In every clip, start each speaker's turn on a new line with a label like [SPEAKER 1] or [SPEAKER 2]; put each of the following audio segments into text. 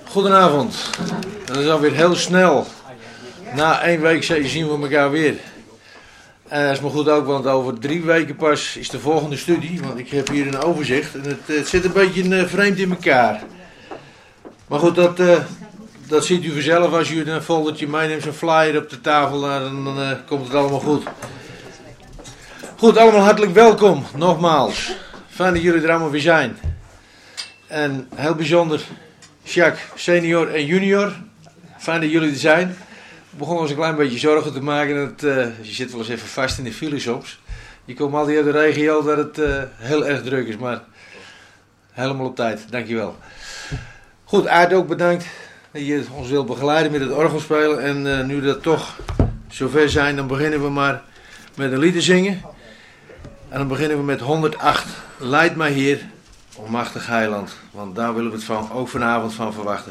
[SPEAKER 1] Goedenavond. Dat is alweer heel snel. Na 1 week zien we elkaar weer. En dat is maar goed ook, want over 3 weken pas is de volgende studie. Want ik heb hier een overzicht en het zit een beetje vreemd in elkaar. Maar goed, dat ziet u vanzelf als u een foldertje meeneemt, zo'n flyer op de tafel. Dan komt het allemaal goed. Goed, allemaal hartelijk welkom, nogmaals. Fijn dat jullie er allemaal weer zijn. En heel bijzonder, Jacques, senior en junior. Fijn dat jullie er zijn. We begonnen ons een klein beetje zorgen te maken. Je zit wel eens even vast in de file soms. Je komt altijd uit de regio dat het heel erg druk is, maar helemaal op tijd. Dankjewel. Goed, Aart ook bedankt dat je ons wilt begeleiden met het orgelspelen. En nu dat toch zover zijn, dan beginnen we maar met een lied te zingen. En dan beginnen we met 108. Leid mij Heer, o machtig heiland. Want daar willen we het ook vanavond van verwachten.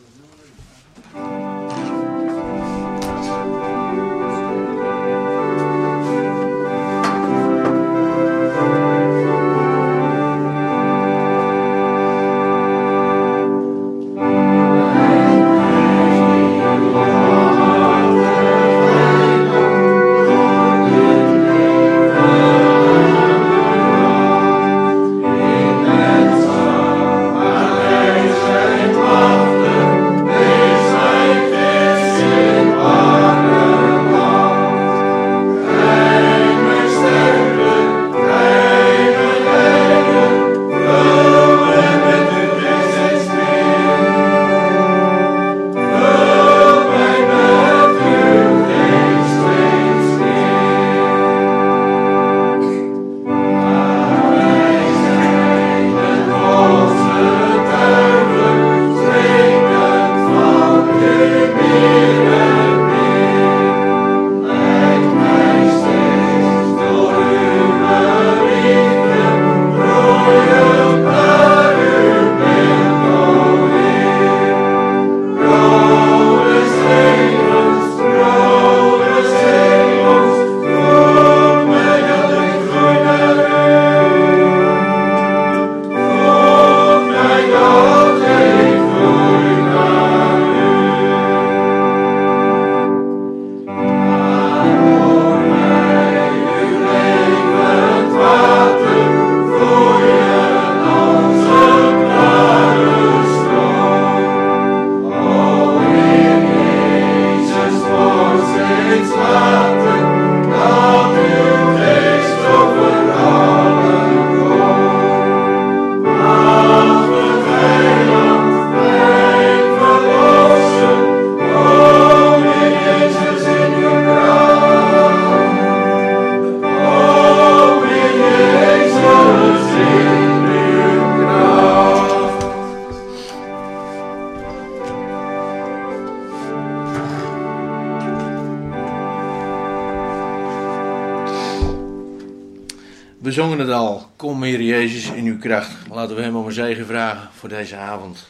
[SPEAKER 1] We zongen het al, kom Heer Jezus in uw kracht. Laten we hem om een zegen vragen voor deze avond.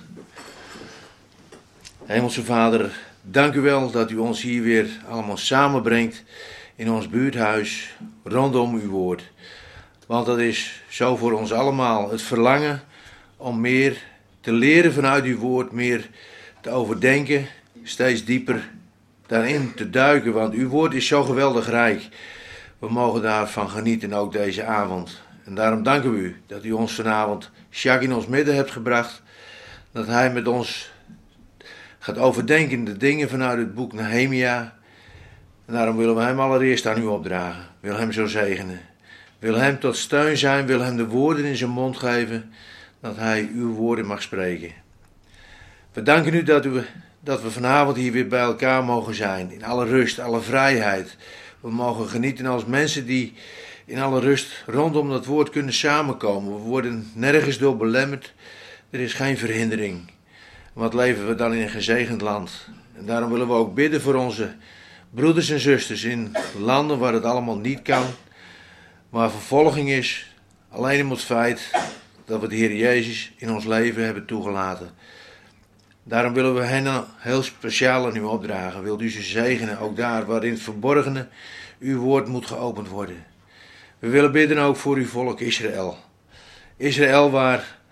[SPEAKER 1] Hemelse Vader, dank u wel dat u ons hier weer allemaal samenbrengt in ons buurthuis rondom uw woord. Want dat is zo voor ons allemaal het verlangen om meer te leren vanuit uw woord, meer te overdenken, steeds dieper daarin te duiken. Want uw woord is zo geweldig rijk. We mogen daarvan genieten ook deze avond. En daarom danken we u dat u ons vanavond Jacques in ons midden hebt gebracht. Dat hij met ons gaat overdenken de dingen vanuit het boek Nehemia. En daarom willen we hem allereerst aan u opdragen. Wil hem zo zegenen. Wil hem tot steun zijn. Wil hem de woorden in zijn mond geven. Dat hij uw woorden mag spreken. We danken u dat we vanavond hier weer bij elkaar mogen zijn. In alle rust, alle vrijheid. We mogen genieten als mensen die in alle rust rondom dat woord kunnen samenkomen. We worden nergens door belemmerd. Er is geen verhindering. Wat leven we dan in een gezegend land. En daarom willen we ook bidden voor onze broeders en zusters in landen waar het allemaal niet kan. Waar vervolging is. Alleen om het feit dat we de Heer Jezus in ons leven hebben toegelaten. Daarom willen we hen heel speciaal aan u opdragen. Wilt u ze zegenen, ook daar waarin het verborgene uw woord moet geopend worden. We willen bidden ook voor uw volk Israël. Israël waar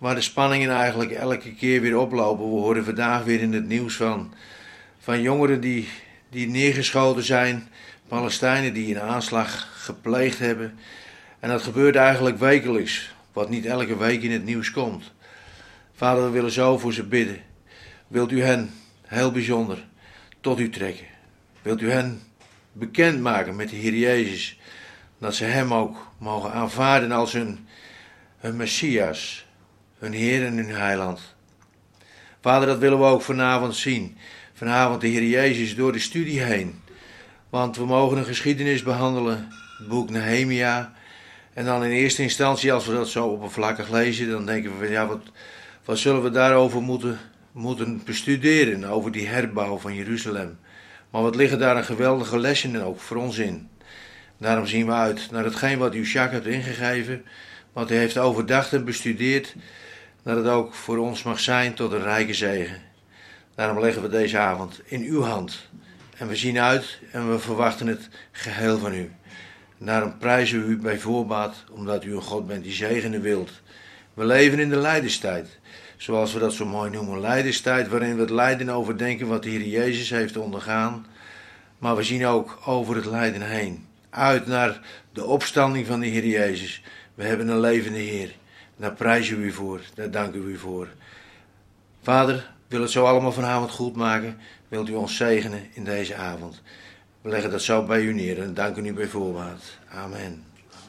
[SPEAKER 1] waar de spanningen eigenlijk elke keer weer oplopen. We horen vandaag weer in het nieuws van jongeren die neergeschoten zijn, Palestijnen die een aanslag gepleegd hebben. En dat gebeurt eigenlijk wekelijks, wat niet elke week in het nieuws komt. Vader, we willen zo voor ze bidden. Wilt u hen heel bijzonder tot u trekken? Wilt u hen bekendmaken met de Heer Jezus, dat ze hem ook mogen aanvaarden als hun Messias, hun Heer en hun Heiland. Vader, dat willen we ook vanavond zien. Vanavond de Heer Jezus door de studie heen. Want we mogen een geschiedenis behandelen, het boek Nehemia. En dan in eerste instantie, als we dat zo oppervlakkig lezen, dan denken we van ja, wat zullen we daarover moeten bestuderen, over die herbouw van Jeruzalem. Maar wat liggen daar een geweldige lessen ook voor ons in. Daarom zien we uit naar hetgeen wat u Jacques hebt ingegeven, wat hij heeft overdacht en bestudeerd, dat het ook voor ons mag zijn tot een rijke zegen. Daarom leggen we deze avond in uw hand. En we zien uit en we verwachten het geheel van u. En daarom prijzen we u bij voorbaat, omdat u een God bent die zegenen wilt. We leven in de lijdenstijd, zoals we dat zo mooi noemen. Lijdenstijd waarin we het lijden overdenken wat de Heer Jezus heeft ondergaan. Maar we zien ook over het lijden heen. Uit naar de opstanding van de Heer Jezus. We hebben een levende Heer. Daar prijzen we u voor, daar danken we u voor. Vader, wil het zo allemaal vanavond goed maken. Wilt u ons zegenen in deze avond. We leggen dat zo bij u neer en danken u bij voorbaat. Amen.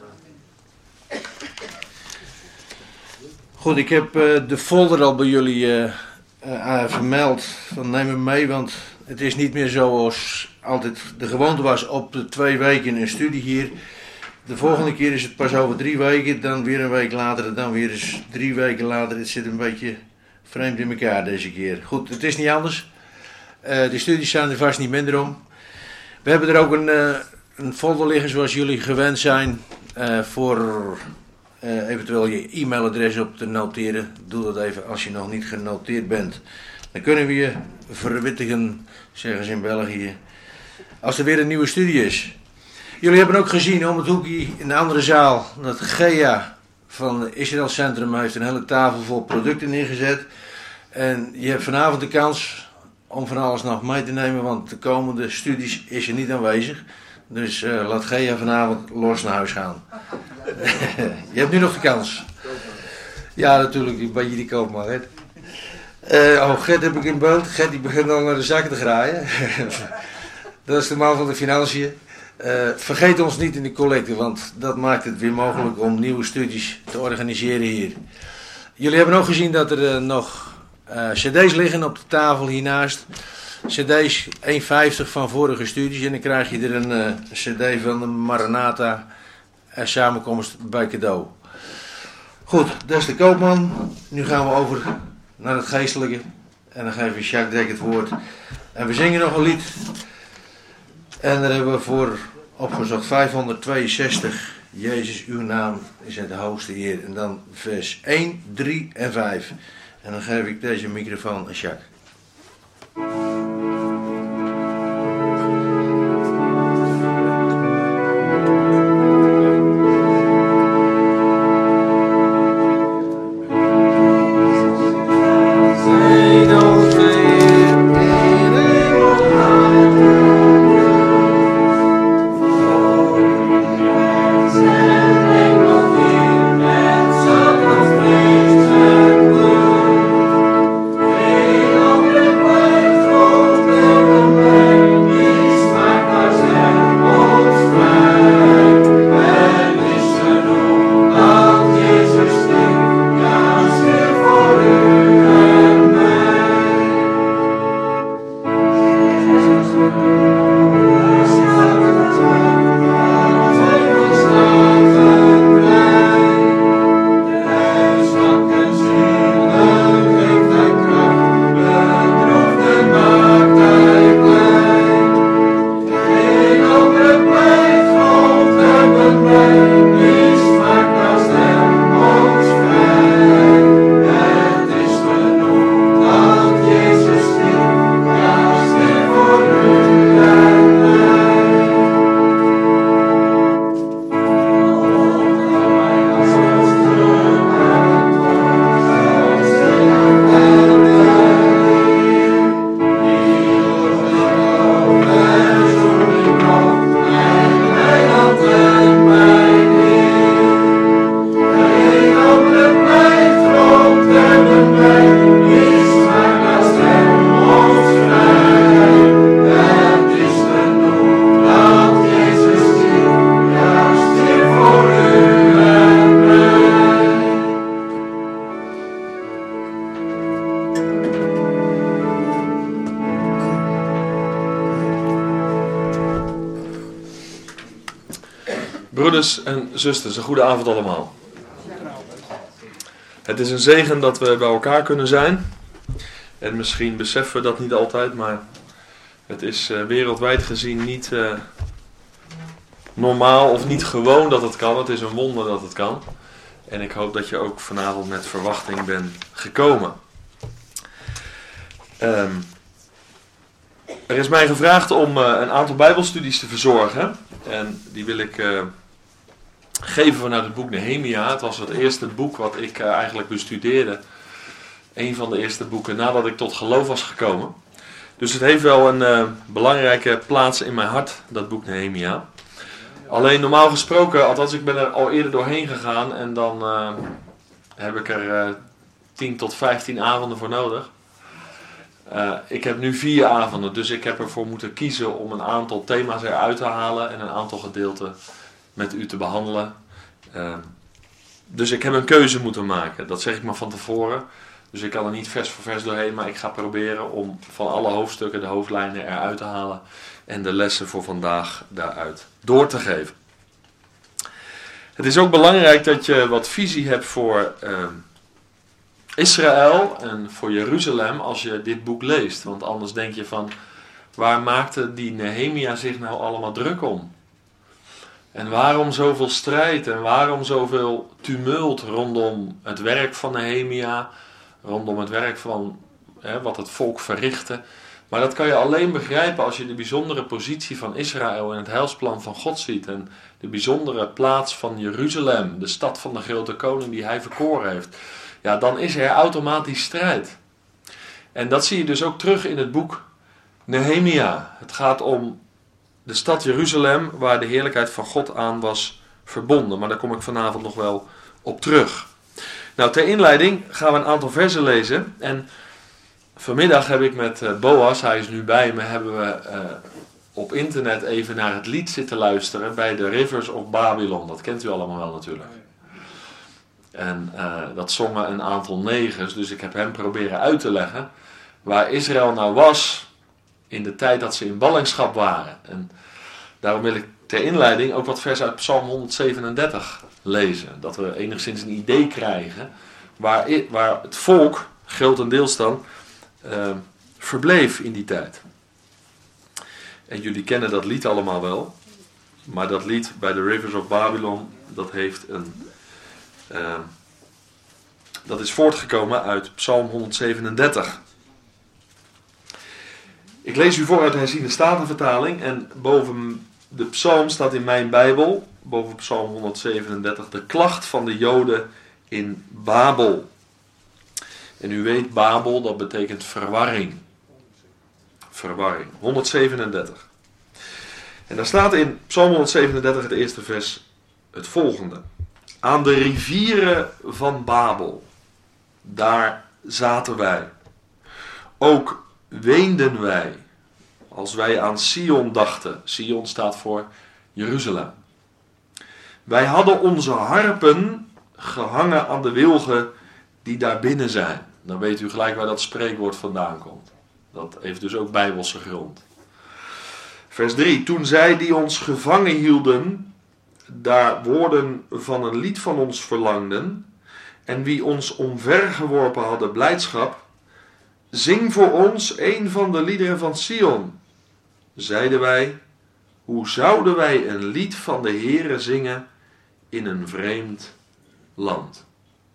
[SPEAKER 1] Goed, ik heb de folder al bij jullie vermeld. Neem hem mee, want het is niet meer zoals altijd de gewoonte was op de 2 weken een studie hier. De volgende keer is het pas over 3 weken, dan weer een week later, dan weer eens 3 weken later. Het zit een beetje vreemd in elkaar deze keer. Goed, het is niet anders. De studies zijn er vast niet minder om. We hebben er ook een folder liggen zoals jullie gewend zijn voor eventueel je e-mailadres op te noteren. Doe dat even als je nog niet genoteerd bent. Dan kunnen we je verwittigen, zeggen ze in België, als er weer een nieuwe studie is. Jullie hebben ook gezien om het hoekje in de andere zaal dat Gea van het Israël Centrum heeft een hele tafel vol producten neergezet. En je hebt vanavond de kans om van alles nog mee te nemen, want de komende studies is er niet aanwezig. Dus laat Gea vanavond los naar huis gaan. Je hebt nu nog de kans. Ja, natuurlijk, ik ben je die koopman. Gert heb ik in beeld. Gert die begint al naar de zakken te graaien. Dat is de man van de financiën. Vergeet ons niet in de collecte, want dat maakt het weer mogelijk om nieuwe studies te organiseren hier. Jullie hebben ook gezien dat er nog cd's liggen op de tafel hiernaast. Cd's 1,50 van vorige studies en dan krijg je er een cd van de Maranatha samenkomst bij cadeau. Goed, dat is de koopman. Nu gaan we over naar het geestelijke en dan geef je Jacques Dek het woord. En we zingen nog een lied. En daar hebben we voor opgezocht 562. Jezus, uw naam is het de hoogste Heer. En dan vers 1, 3 en 5. En dan geef ik deze microfoon aan Jacques.
[SPEAKER 2] Oh Broeders en zusters, een goede avond allemaal. Het is een zegen dat we bij elkaar kunnen zijn. En misschien beseffen we dat niet altijd, maar het is wereldwijd gezien niet normaal of niet gewoon dat het kan. Het is een wonder dat het kan. En ik hoop dat je ook vanavond met verwachting bent gekomen. Er is mij gevraagd om een aantal bijbelstudies te verzorgen. En die wil ik geven vanuit het boek Nehemia. Het was het eerste boek wat ik eigenlijk bestudeerde. Een van de eerste boeken nadat ik tot geloof was gekomen. Dus het heeft wel een belangrijke plaats in mijn hart, dat boek Nehemia. Alleen normaal gesproken, althans ik ben er al eerder doorheen gegaan. En dan heb ik er 10 tot 15 avonden voor nodig. Ik heb nu 4 avonden, dus ik heb ervoor moeten kiezen om een aantal thema's eruit te halen en een aantal gedeelten met u te behandelen. Dus ik heb een keuze moeten maken, dat zeg ik maar van tevoren. Dus ik kan er niet vers voor vers doorheen, maar ik ga proberen om van alle hoofdstukken de hoofdlijnen eruit te halen en de lessen voor vandaag daaruit door te geven. Het is ook belangrijk dat je wat visie hebt voor Israël en voor Jeruzalem als je dit boek leest. Want anders denk je van, waar maakte die Nehemia zich nou allemaal druk om? En waarom zoveel strijd en waarom zoveel tumult rondom het werk van Nehemia, rondom het werk van wat het volk verrichtte. Maar dat kan je alleen begrijpen als je de bijzondere positie van Israël in het heilsplan van God ziet. En de bijzondere plaats van Jeruzalem, de stad van de grote koning die hij verkoren heeft. Ja, dan is er automatisch strijd. En dat zie je dus ook terug in het boek Nehemia. Het gaat om de stad Jeruzalem waar de heerlijkheid van God aan was verbonden. Maar daar kom ik vanavond nog wel op terug. Nou, ter inleiding gaan we een aantal versen lezen. En vanmiddag heb ik met Boas, hij is nu bij me, hebben we op internet even naar het lied zitten luisteren bij de Rivers of Babylon. Dat kent u allemaal wel natuurlijk. En dat zongen een aantal negers, dus ik heb hem proberen uit te leggen waar Israël nou was in de tijd dat ze in ballingschap waren. En daarom wil ik ter inleiding ook wat vers uit Psalm 137 lezen. Dat we enigszins een idee krijgen waar het volk, grotendeels dan, verbleef in die tijd. En jullie kennen dat lied allemaal wel. Maar dat lied bij de Rivers of Babylon, dat heeft dat is voortgekomen uit Psalm 137. Ik lees u voor uit de herziene statenvertaling. En boven de psalm staat in mijn Bijbel, boven Psalm 137, de klacht van de Joden in Babel. En u weet, Babel, dat betekent verwarring. Verwarring. 137. En daar staat in Psalm 137, het eerste vers, het volgende. Aan de rivieren van Babel, daar zaten wij. Ook weenden wij, als wij aan Sion dachten. Sion staat voor Jeruzalem. Wij hadden onze harpen gehangen aan de wilgen die daar binnen zijn. Dan weet u gelijk waar dat spreekwoord vandaan komt. Dat heeft dus ook bijbelse grond. Vers 3. Toen zij die ons gevangen hielden, daar woorden van een lied van ons verlangden, en wie ons omvergeworpen hadden blijdschap, zing voor ons een van de liederen van Sion. Zeiden wij, hoe zouden wij een lied van de Heere zingen in een vreemd land?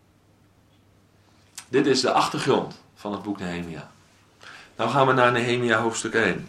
[SPEAKER 2] Dit is de achtergrond van het boek Nehemia. Nou gaan we naar Nehemia hoofdstuk 1.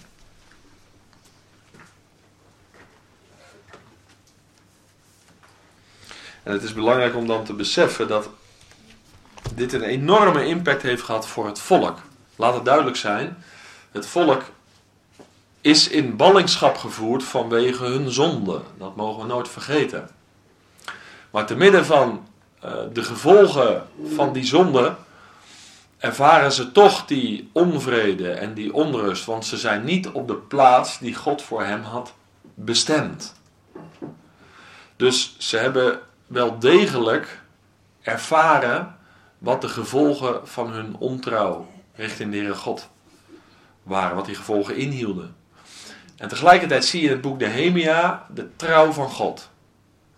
[SPEAKER 2] En het is belangrijk om dan te beseffen dat dit een enorme impact heeft gehad voor het volk. Laat het duidelijk zijn, het volk is in ballingschap gevoerd vanwege hun zonde. Dat mogen we nooit vergeten. Maar te midden van de gevolgen van die zonde ervaren ze toch die onvrede en die onrust, want ze zijn niet op de plaats die God voor hem had bestemd. Dus ze hebben wel degelijk ervaren wat de gevolgen van hun ontrouw richting de Heere God waren, wat die gevolgen inhielden. En tegelijkertijd zie je in het boek Nehemia de trouw van God.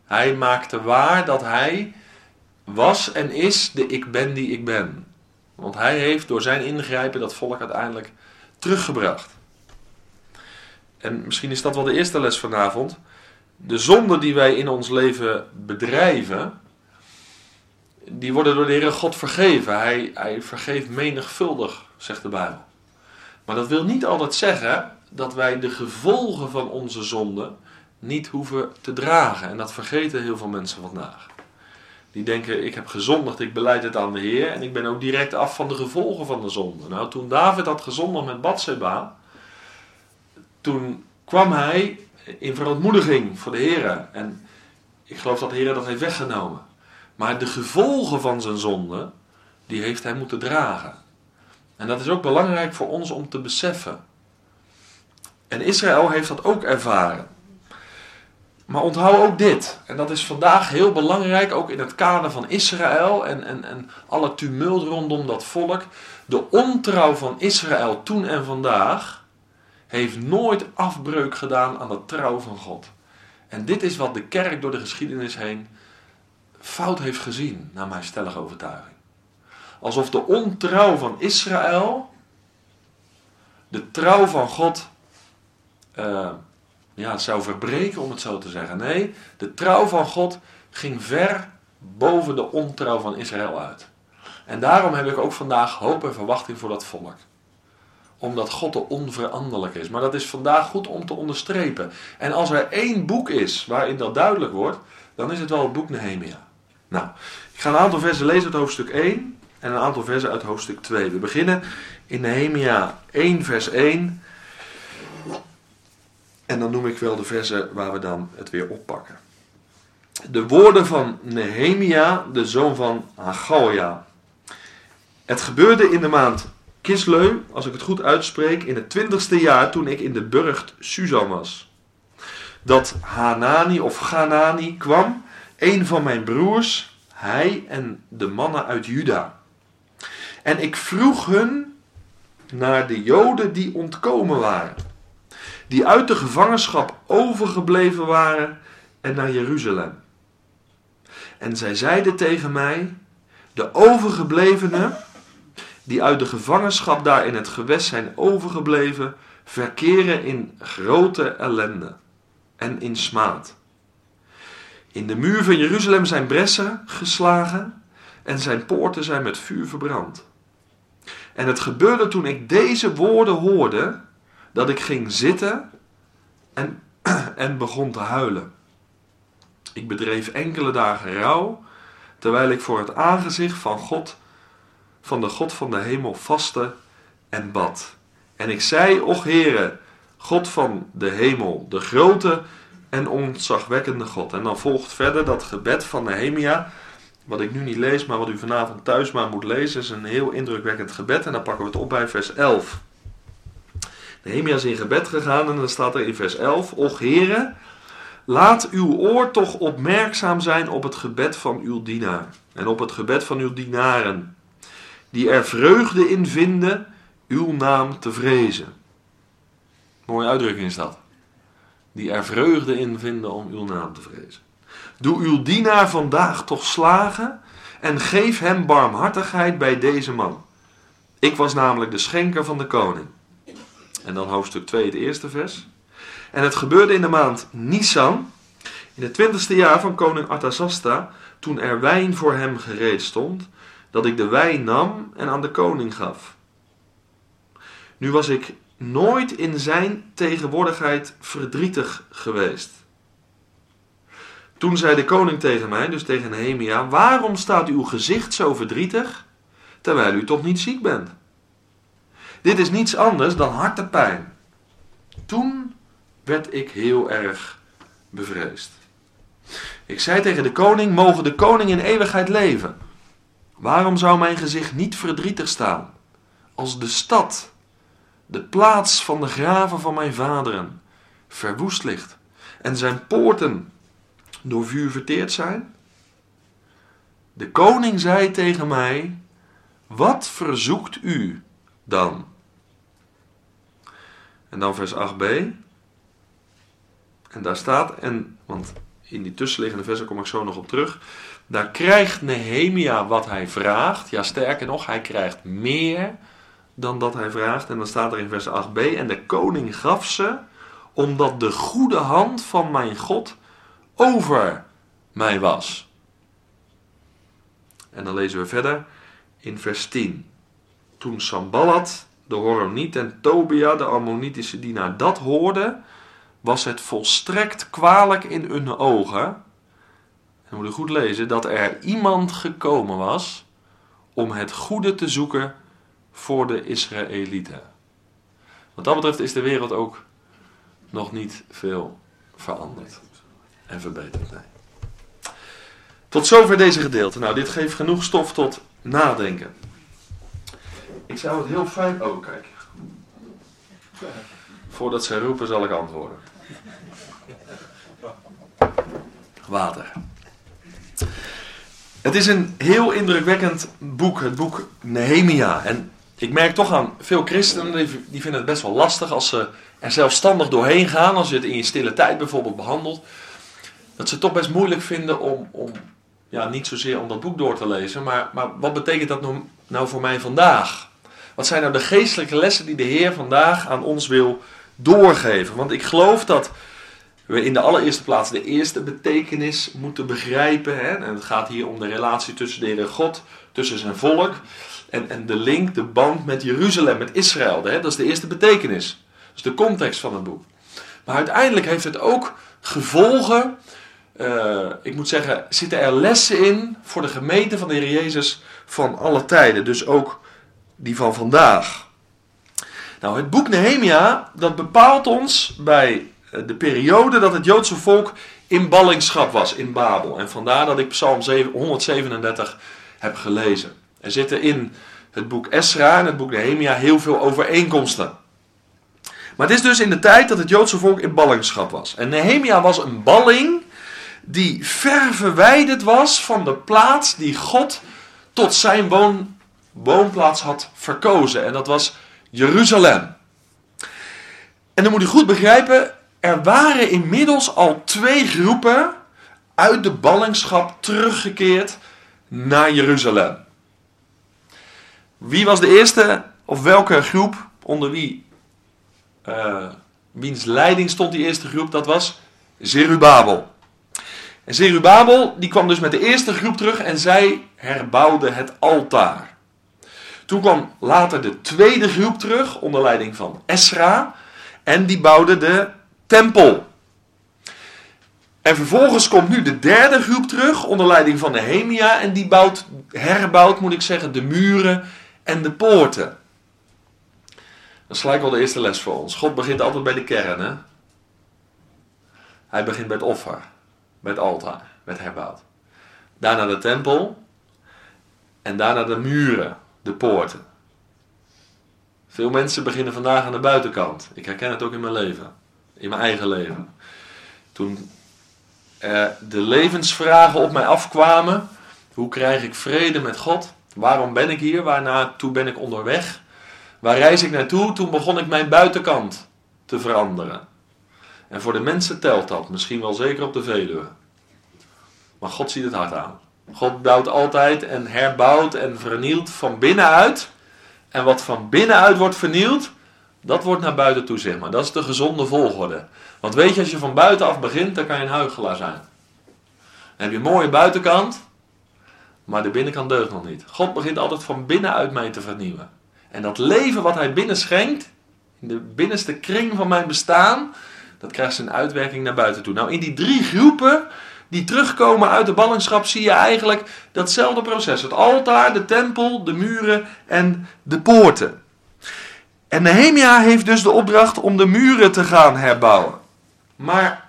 [SPEAKER 2] Hij maakte waar dat hij was en is de ik ben die ik ben. Want hij heeft door zijn ingrijpen dat volk uiteindelijk teruggebracht. En misschien is dat wel de eerste les vanavond. De zonden die wij in ons leven bedrijven, die worden door de Heere God vergeven. Hij vergeeft menigvuldig, zegt de Bijbel. Maar dat wil niet altijd zeggen dat wij de gevolgen van onze zonden niet hoeven te dragen. En dat vergeten heel veel mensen vandaag. Die denken, ik heb gezondigd, ik belijd het aan de Heer en ik ben ook direct af van de gevolgen van de zonde. Nou, toen David had gezondigd met Batseba, toen kwam hij in verontmoediging voor de Heer. En ik geloof dat de Heer dat heeft weggenomen. Maar de gevolgen van zijn zonde, die heeft hij moeten dragen. En dat is ook belangrijk voor ons om te beseffen. En Israël heeft dat ook ervaren. Maar onthoud ook dit, en dat is vandaag heel belangrijk, ook in het kader van Israël en alle tumult rondom dat volk. De ontrouw van Israël toen en vandaag heeft nooit afbreuk gedaan aan de trouw van God. En dit is wat de kerk door de geschiedenis heen fout heeft gezien, naar mijn stellige overtuiging. Alsof de ontrouw van Israël de trouw van God zou verbreken, om het zo te zeggen. Nee, de trouw van God ging ver boven de ontrouw van Israël uit. En daarom heb ik ook vandaag hoop en verwachting voor dat volk. Omdat God de onveranderlijk is. Maar dat is vandaag goed om te onderstrepen. En als er één boek is waarin dat duidelijk wordt, dan is het wel het boek Nehemia. Nou, ik ga een aantal versen lezen uit hoofdstuk 1 en een aantal versen uit hoofdstuk 2. We beginnen in Nehemia 1 vers 1. En dan noem ik wel de versen waar we dan het weer oppakken. De woorden van Nehemia, de zoon van Haggalja. Het gebeurde in de maand Kisleu, als ik het goed uitspreek, in het 20ste jaar toen ik in de burcht Susan was. Dat Hanani of Ganani kwam, een van mijn broers, hij en de mannen uit Juda. En ik vroeg hun naar de Joden die ontkomen waren, die uit de gevangenschap overgebleven waren en naar Jeruzalem. En zij zeiden tegen mij, de overgeblevenen die uit de gevangenschap daar in het gewest zijn overgebleven, verkeren in grote ellende en in smaad. In de muur van Jeruzalem zijn bressen geslagen en zijn poorten zijn met vuur verbrand. En het gebeurde toen ik deze woorden hoorde, dat ik ging zitten en begon te huilen. Ik bedreef enkele dagen rouw, terwijl ik voor het aangezicht van God, van de God van de hemel, vastte en bad. En ik zei, och Heere, God van de hemel, de grote en ontzagwekkende God. En dan volgt verder dat gebed van Nehemia, wat ik nu niet lees, maar wat u vanavond thuis maar moet lezen, is een heel indrukwekkend gebed. En dan pakken we het op bij vers 11. Nehemia is in gebed gegaan en dan staat er in vers 11, och Heere, laat uw oor toch opmerkzaam zijn op het gebed van uw dienaar en op het gebed van uw dienaren, die er vreugde in vinden uw naam te vrezen. Mooie uitdrukking is dat. Die er vreugde in vinden om uw naam te vrezen. Doe uw dienaar vandaag toch slagen en geef hem barmhartigheid bij deze man. Ik was namelijk de schenker van de koning. En dan hoofdstuk 2, het eerste vers. En het gebeurde in de maand Nisan, in het 20ste jaar van koning Artasasta, toen er wijn voor hem gereed stond, dat ik de wijn nam en aan de koning gaf. Nu was ik nooit in zijn tegenwoordigheid verdrietig geweest. Toen zei de koning tegen mij, dus tegen Nehemia, waarom staat uw gezicht zo verdrietig, terwijl u toch niet ziek bent? Dit is niets anders dan hartepijn. Toen werd ik heel erg bevreesd. Ik zei tegen de koning, mogen de koning in eeuwigheid leven. Waarom zou mijn gezicht niet verdrietig staan, als de stad, de plaats van de graven van mijn vaderen, verwoest ligt en zijn poorten door vuur verteerd zijn? De koning zei tegen mij, wat verzoekt u dan? En dan vers 8b. En daar staat, want in die tussenliggende versen kom ik zo nog op terug. Daar krijgt Nehemia wat hij vraagt. Ja, sterker nog, hij krijgt meer dan dat hij vraagt. En dan staat er in vers 8b. En de koning gaf ze, omdat de goede hand van mijn God over mij was. En dan lezen we verder in vers 10. Toen Sanballat, de Horoniet, en Tobia, de Ammonitische dienaar, dat hoorden, was het volstrekt kwalijk in hun ogen. En dan moet je goed lezen, dat er iemand gekomen was om het goede te zoeken voor de Israëlieten. Wat dat betreft is de wereld ook nog niet veel veranderd en verbeterd. Nee. Tot zover deze gedeelte. Nou, dit geeft genoeg stof tot nadenken. Ik zou het heel fijn... Oh, kijk. Voordat zij roepen zal ik antwoorden. Water. Het is een heel indrukwekkend boek, het boek Nehemia. En ik merk toch aan veel christenen, die vinden het best wel lastig als ze er zelfstandig doorheen gaan, als je het in je stille tijd bijvoorbeeld behandelt, dat ze het toch best moeilijk vinden om niet zozeer om dat boek door te lezen, maar wat betekent dat nou voor mij vandaag? Wat zijn nou de geestelijke lessen die de Heer vandaag aan ons wil doorgeven? Want ik geloof dat we in de allereerste plaats de eerste betekenis moeten begrijpen. Hè? En het gaat hier om de relatie tussen de Heere God, tussen zijn volk. En de link, de band met Jeruzalem, met Israël. Hè? Dat is de eerste betekenis. Dat is de context van het boek. Maar uiteindelijk heeft het ook gevolgen. Ik moet zeggen, zitten er lessen in voor de gemeente van de Heer Jezus van alle tijden. Dus ook die van vandaag. Nou, het boek Nehemia, dat bepaalt ons bij de periode dat het Joodse volk in ballingschap was in Babel. En vandaar dat ik Psalm 137 heb gelezen. Er zitten in het boek Esra en het boek Nehemia heel veel overeenkomsten. Maar het is dus in de tijd dat het Joodse volk in ballingschap was. En Nehemia was een balling die ver verwijderd was van de plaats die God tot zijn woonplaats had verkozen. En dat was Jeruzalem. En dan moet u goed begrijpen, er waren inmiddels al 2 groepen uit de ballingschap teruggekeerd naar Jeruzalem. Wie was de eerste, of welke groep, onder wiens leiding stond die eerste groep? Dat was Zerubabel. En Zerubabel, die kwam dus met de eerste groep terug en zij herbouwde het altaar. Toen kwam later de tweede groep terug, onder leiding van Esra, en die bouwde de tempel. En vervolgens komt nu de derde groep terug, onder leiding van Nehemia, en die herbouwt, moet ik zeggen, de muren en de poorten. Dat is gelijk wel de eerste les voor ons. God begint altijd bij de kern, hè? Hij begint bij het offer, bij het altaar, met herbouwd. Daarna de tempel en daarna de muren, de poorten. Veel mensen beginnen vandaag aan de buitenkant. Ik herken het ook in mijn leven, in mijn eigen leven. Toen de levensvragen op mij afkwamen, hoe krijg ik vrede met God? Waarom ben ik hier? Waarnaartoe ben ik onderweg? Waar reis ik naartoe? Toen begon ik mijn buitenkant te veranderen. En voor de mensen telt dat, misschien wel zeker op de Veluwe. Maar God ziet het hart aan. God bouwt altijd en herbouwt en vernielt van binnenuit. En wat van binnenuit wordt vernield, dat wordt naar buiten toe, zeg maar. Dat is de gezonde volgorde. Want weet je, als je van buitenaf begint, dan kan je een huichelaar zijn. Dan heb je een mooie buitenkant, maar de binnenkant deugt nog niet. God begint altijd van binnenuit mij te vernieuwen. En dat leven wat hij binnen schenkt, in de binnenste kring van mijn bestaan, dat krijgt zijn uitwerking naar buiten toe. Nou, in die 3 groepen die terugkomen uit de ballingschap zie je eigenlijk datzelfde proces. Het altaar, de tempel, de muren en de poorten. En Nehemia heeft dus de opdracht om de muren te gaan herbouwen. Maar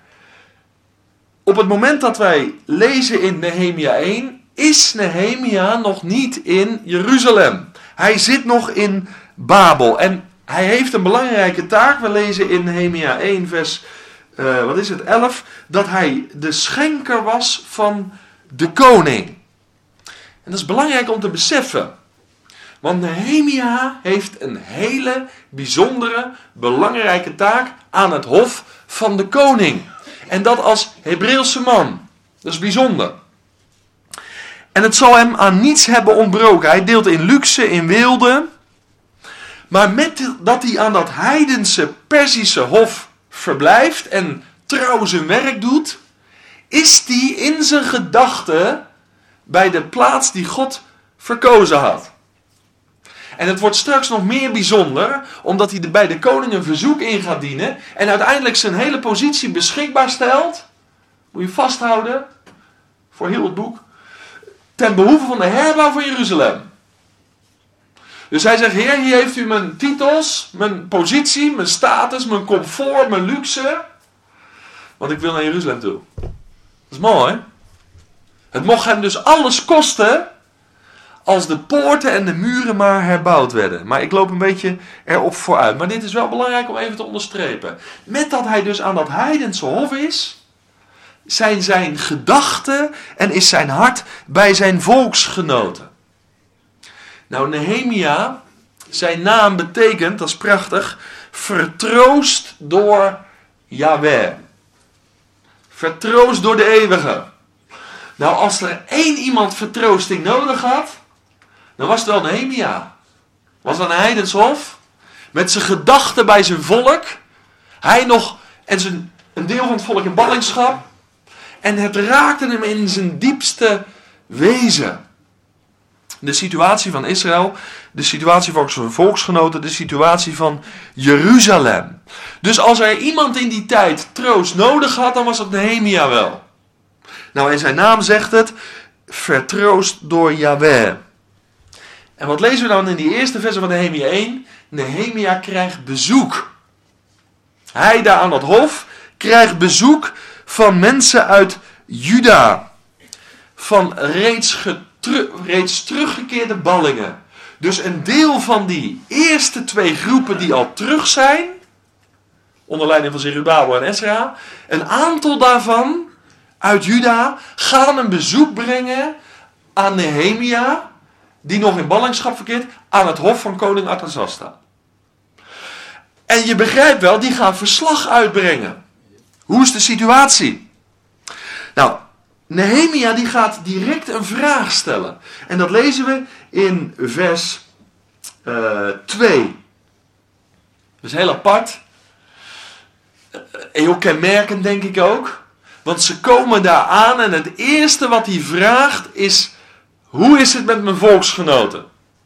[SPEAKER 2] op het moment dat wij lezen in Nehemia 1, is Nehemia nog niet in Jeruzalem. Hij zit nog in Babel en hij heeft een belangrijke taak. We lezen in Nehemia 1 vers 11, dat hij de schenker was van de koning. En dat is belangrijk om te beseffen. Want Nehemia heeft een hele bijzondere, belangrijke taak aan het hof van de koning. En dat als Hebreeuwse man. Dat is bijzonder. En het zal hem aan niets hebben ontbroken. Hij deelt in luxe, in weelde. Maar met dat hij aan dat heidense Perzische hof verblijft en trouw zijn werk doet, is hij in zijn gedachten bij de plaats die God verkozen had. En het wordt straks nog meer bijzonder, omdat hij bij de koning een verzoek in gaat dienen en uiteindelijk zijn hele positie beschikbaar stelt. Moet je vasthouden, voor heel het boek, ten behoeve van de herbouw van Jeruzalem. Dus hij zegt, Heer, hier heeft u mijn titels, mijn positie, mijn status, mijn comfort, mijn luxe. Want ik wil naar Jeruzalem toe. Dat is mooi, hè? Het mocht hem dus alles kosten als de poorten en de muren maar herbouwd werden. Maar ik loop een beetje erop vooruit. Maar dit is wel belangrijk om even te onderstrepen. Met dat hij dus aan dat heidense hof is, zijn zijn gedachten en is zijn hart bij zijn volksgenoten. Nou, Nehemia, zijn naam betekent, dat is prachtig, vertroost door Yahweh. Vertroost door de eeuwige. Nou, als er één iemand vertroosting nodig had, dan was het wel Nehemia. Was dat een heidenshof? Met zijn gedachten bij zijn volk. Hij nog, en een deel van het volk in ballingschap. En het raakte hem in zijn diepste wezen. De situatie van Israël, de situatie van zijn volksgenoten, de situatie van Jeruzalem. Dus als er iemand in die tijd troost nodig had, dan was het Nehemia wel. Nou, en zijn naam zegt het, vertroost door Yahweh. En wat lezen we dan in die eerste versen van Nehemia 1? Nehemia krijgt bezoek. Hij daar aan dat hof krijgt bezoek van mensen uit Juda. Van reeds teruggekeerde ballingen. Dus een deel van die eerste twee groepen die al terug zijn, onder leiding van Zerubabel en Esra, een aantal daarvan uit Juda gaan een bezoek brengen aan Nehemia, die nog in ballingschap verkeert, aan het hof van koning Artasasta. En je begrijpt wel, die gaan verslag uitbrengen. Hoe is de situatie? Nou, Nehemia die gaat direct een vraag stellen. En dat lezen we in vers 2. Dat is heel apart. Heel kenmerkend denk ik ook. Want ze komen daar aan en het eerste wat hij vraagt is: hoe is het met mijn volksgenoten?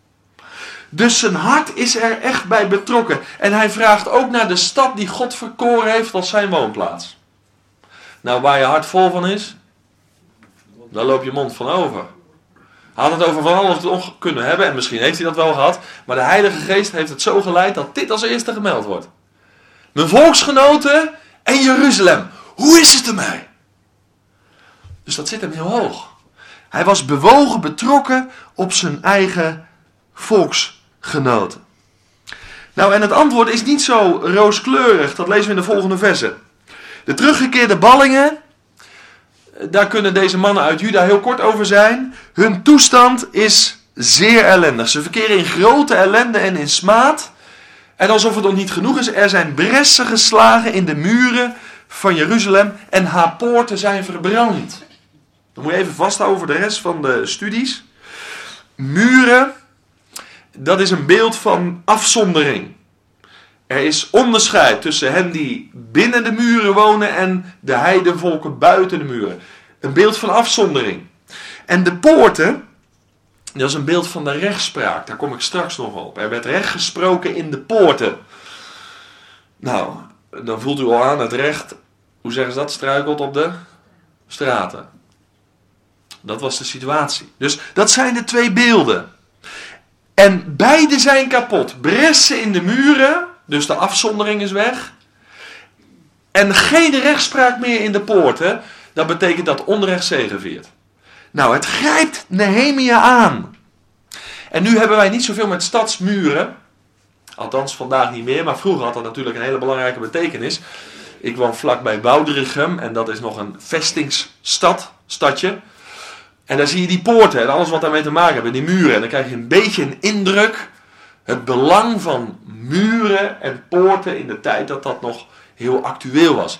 [SPEAKER 2] Dus zijn hart is er echt bij betrokken. En hij vraagt ook naar de stad die God verkoren heeft als zijn woonplaats. Nou, waar je hart vol van is, daar loop je mond van over. Hij had het over van alles wat we kunnen hebben. En misschien heeft hij dat wel gehad. Maar de Heilige Geest heeft het zo geleid dat dit als eerste gemeld wordt. Mijn volksgenoten en Jeruzalem. Hoe is het ermee? Dus dat zit hem heel hoog. Hij was bewogen, betrokken op zijn eigen volksgenoten. Nou, en het antwoord is niet zo rooskleurig. Dat lezen we in de volgende versen. De teruggekeerde ballingen, daar kunnen deze mannen uit Juda heel kort over zijn. Hun toestand is zeer ellendig. Ze verkeren in grote ellende en in smaad. En alsof het nog niet genoeg is, er zijn bressen geslagen in de muren van Jeruzalem en haar poorten zijn verbrand. Dan moet je even vasthouden voor de rest van de studies. Muren, dat is een beeld van afzondering. Er is onderscheid tussen hen die binnen de muren wonen en de heidenvolken buiten de muren. Een beeld van afzondering. En de poorten, dat is een beeld van de rechtspraak. Daar kom ik straks nog op. Er werd recht gesproken in de poorten. Nou, dan voelt u al aan het recht, hoe zeggen ze dat, struikelt op de straten. Dat was de situatie. Dus dat zijn de twee beelden. En beide zijn kapot. Bressen in de muren, dus de afzondering is weg. En geen rechtspraak meer in de poorten. Dat betekent dat onrecht zegeviert. Nou, het grijpt Nehemia aan. En nu hebben wij niet zoveel met stadsmuren. Althans, vandaag niet meer. Maar vroeger had dat natuurlijk een hele belangrijke betekenis. Ik woon vlakbij Woudrichem. En dat is nog een vestingstadje. En daar zie je die poorten en alles wat daarmee te maken heeft. Die muren. En dan krijg je een beetje een indruk. Het belang van muren en poorten in de tijd dat dat nog heel actueel was.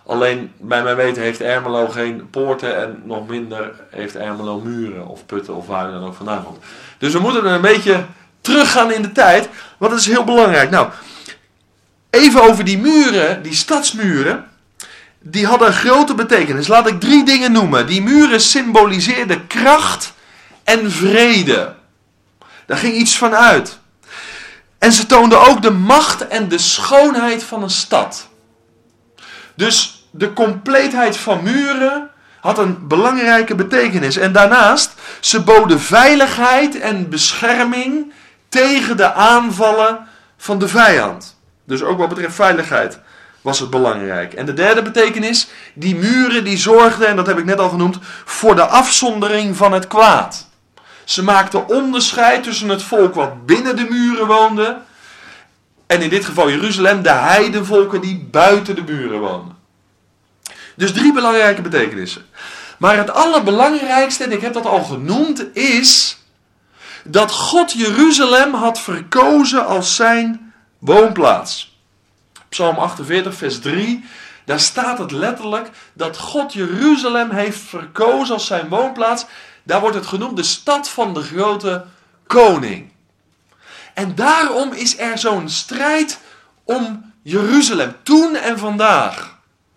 [SPEAKER 2] Alleen bij mijn weten heeft Ermelo geen poorten en nog minder heeft Ermelo muren of putten of waar dan ook vandaan komt. Dus we moeten een beetje teruggaan in de tijd, want dat is heel belangrijk. Nou, even over die muren, die stadsmuren, die hadden een grote betekenis. Laat ik 3 dingen noemen. Die muren symboliseerden kracht en vrede. Daar ging iets van uit. En ze toonden ook de macht en de schoonheid van een stad. Dus de compleetheid van muren had een belangrijke betekenis. En daarnaast, ze boden veiligheid en bescherming tegen de aanvallen van de vijand. Dus ook wat betreft veiligheid was het belangrijk. En de derde betekenis, die muren die zorgden, en dat heb ik net al genoemd, voor de afzondering van het kwaad. Ze maakten onderscheid tussen het volk wat binnen de muren woonde, en in dit geval Jeruzalem, de heidenvolken die buiten de muren woonden. Dus 3 belangrijke betekenissen. Maar het allerbelangrijkste, en ik heb dat al genoemd, is dat God Jeruzalem had verkozen als zijn woonplaats. Psalm 48, vers 3, daar staat het letterlijk dat God Jeruzalem heeft verkozen als zijn woonplaats. Daar wordt het genoemd de stad van de grote koning. En daarom is er zo'n strijd om Jeruzalem, toen en vandaag.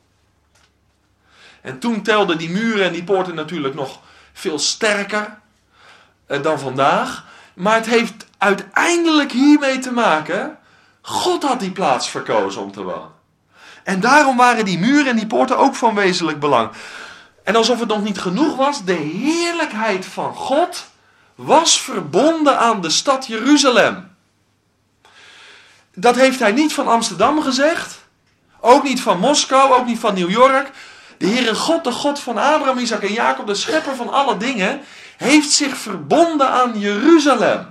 [SPEAKER 2] En toen telden die muren en die poorten natuurlijk nog veel sterker dan vandaag. Maar het heeft uiteindelijk hiermee te maken, God had die plaats verkozen om te wonen. En daarom waren die muren en die poorten ook van wezenlijk belang. En alsof het nog niet genoeg was, de heerlijkheid van God was verbonden aan de stad Jeruzalem. Dat heeft hij niet van Amsterdam gezegd, ook niet van Moskou, ook niet van New York. De Heere God, de God van Abraham, Isaac en Jacob, de schepper van alle dingen, heeft zich verbonden aan Jeruzalem.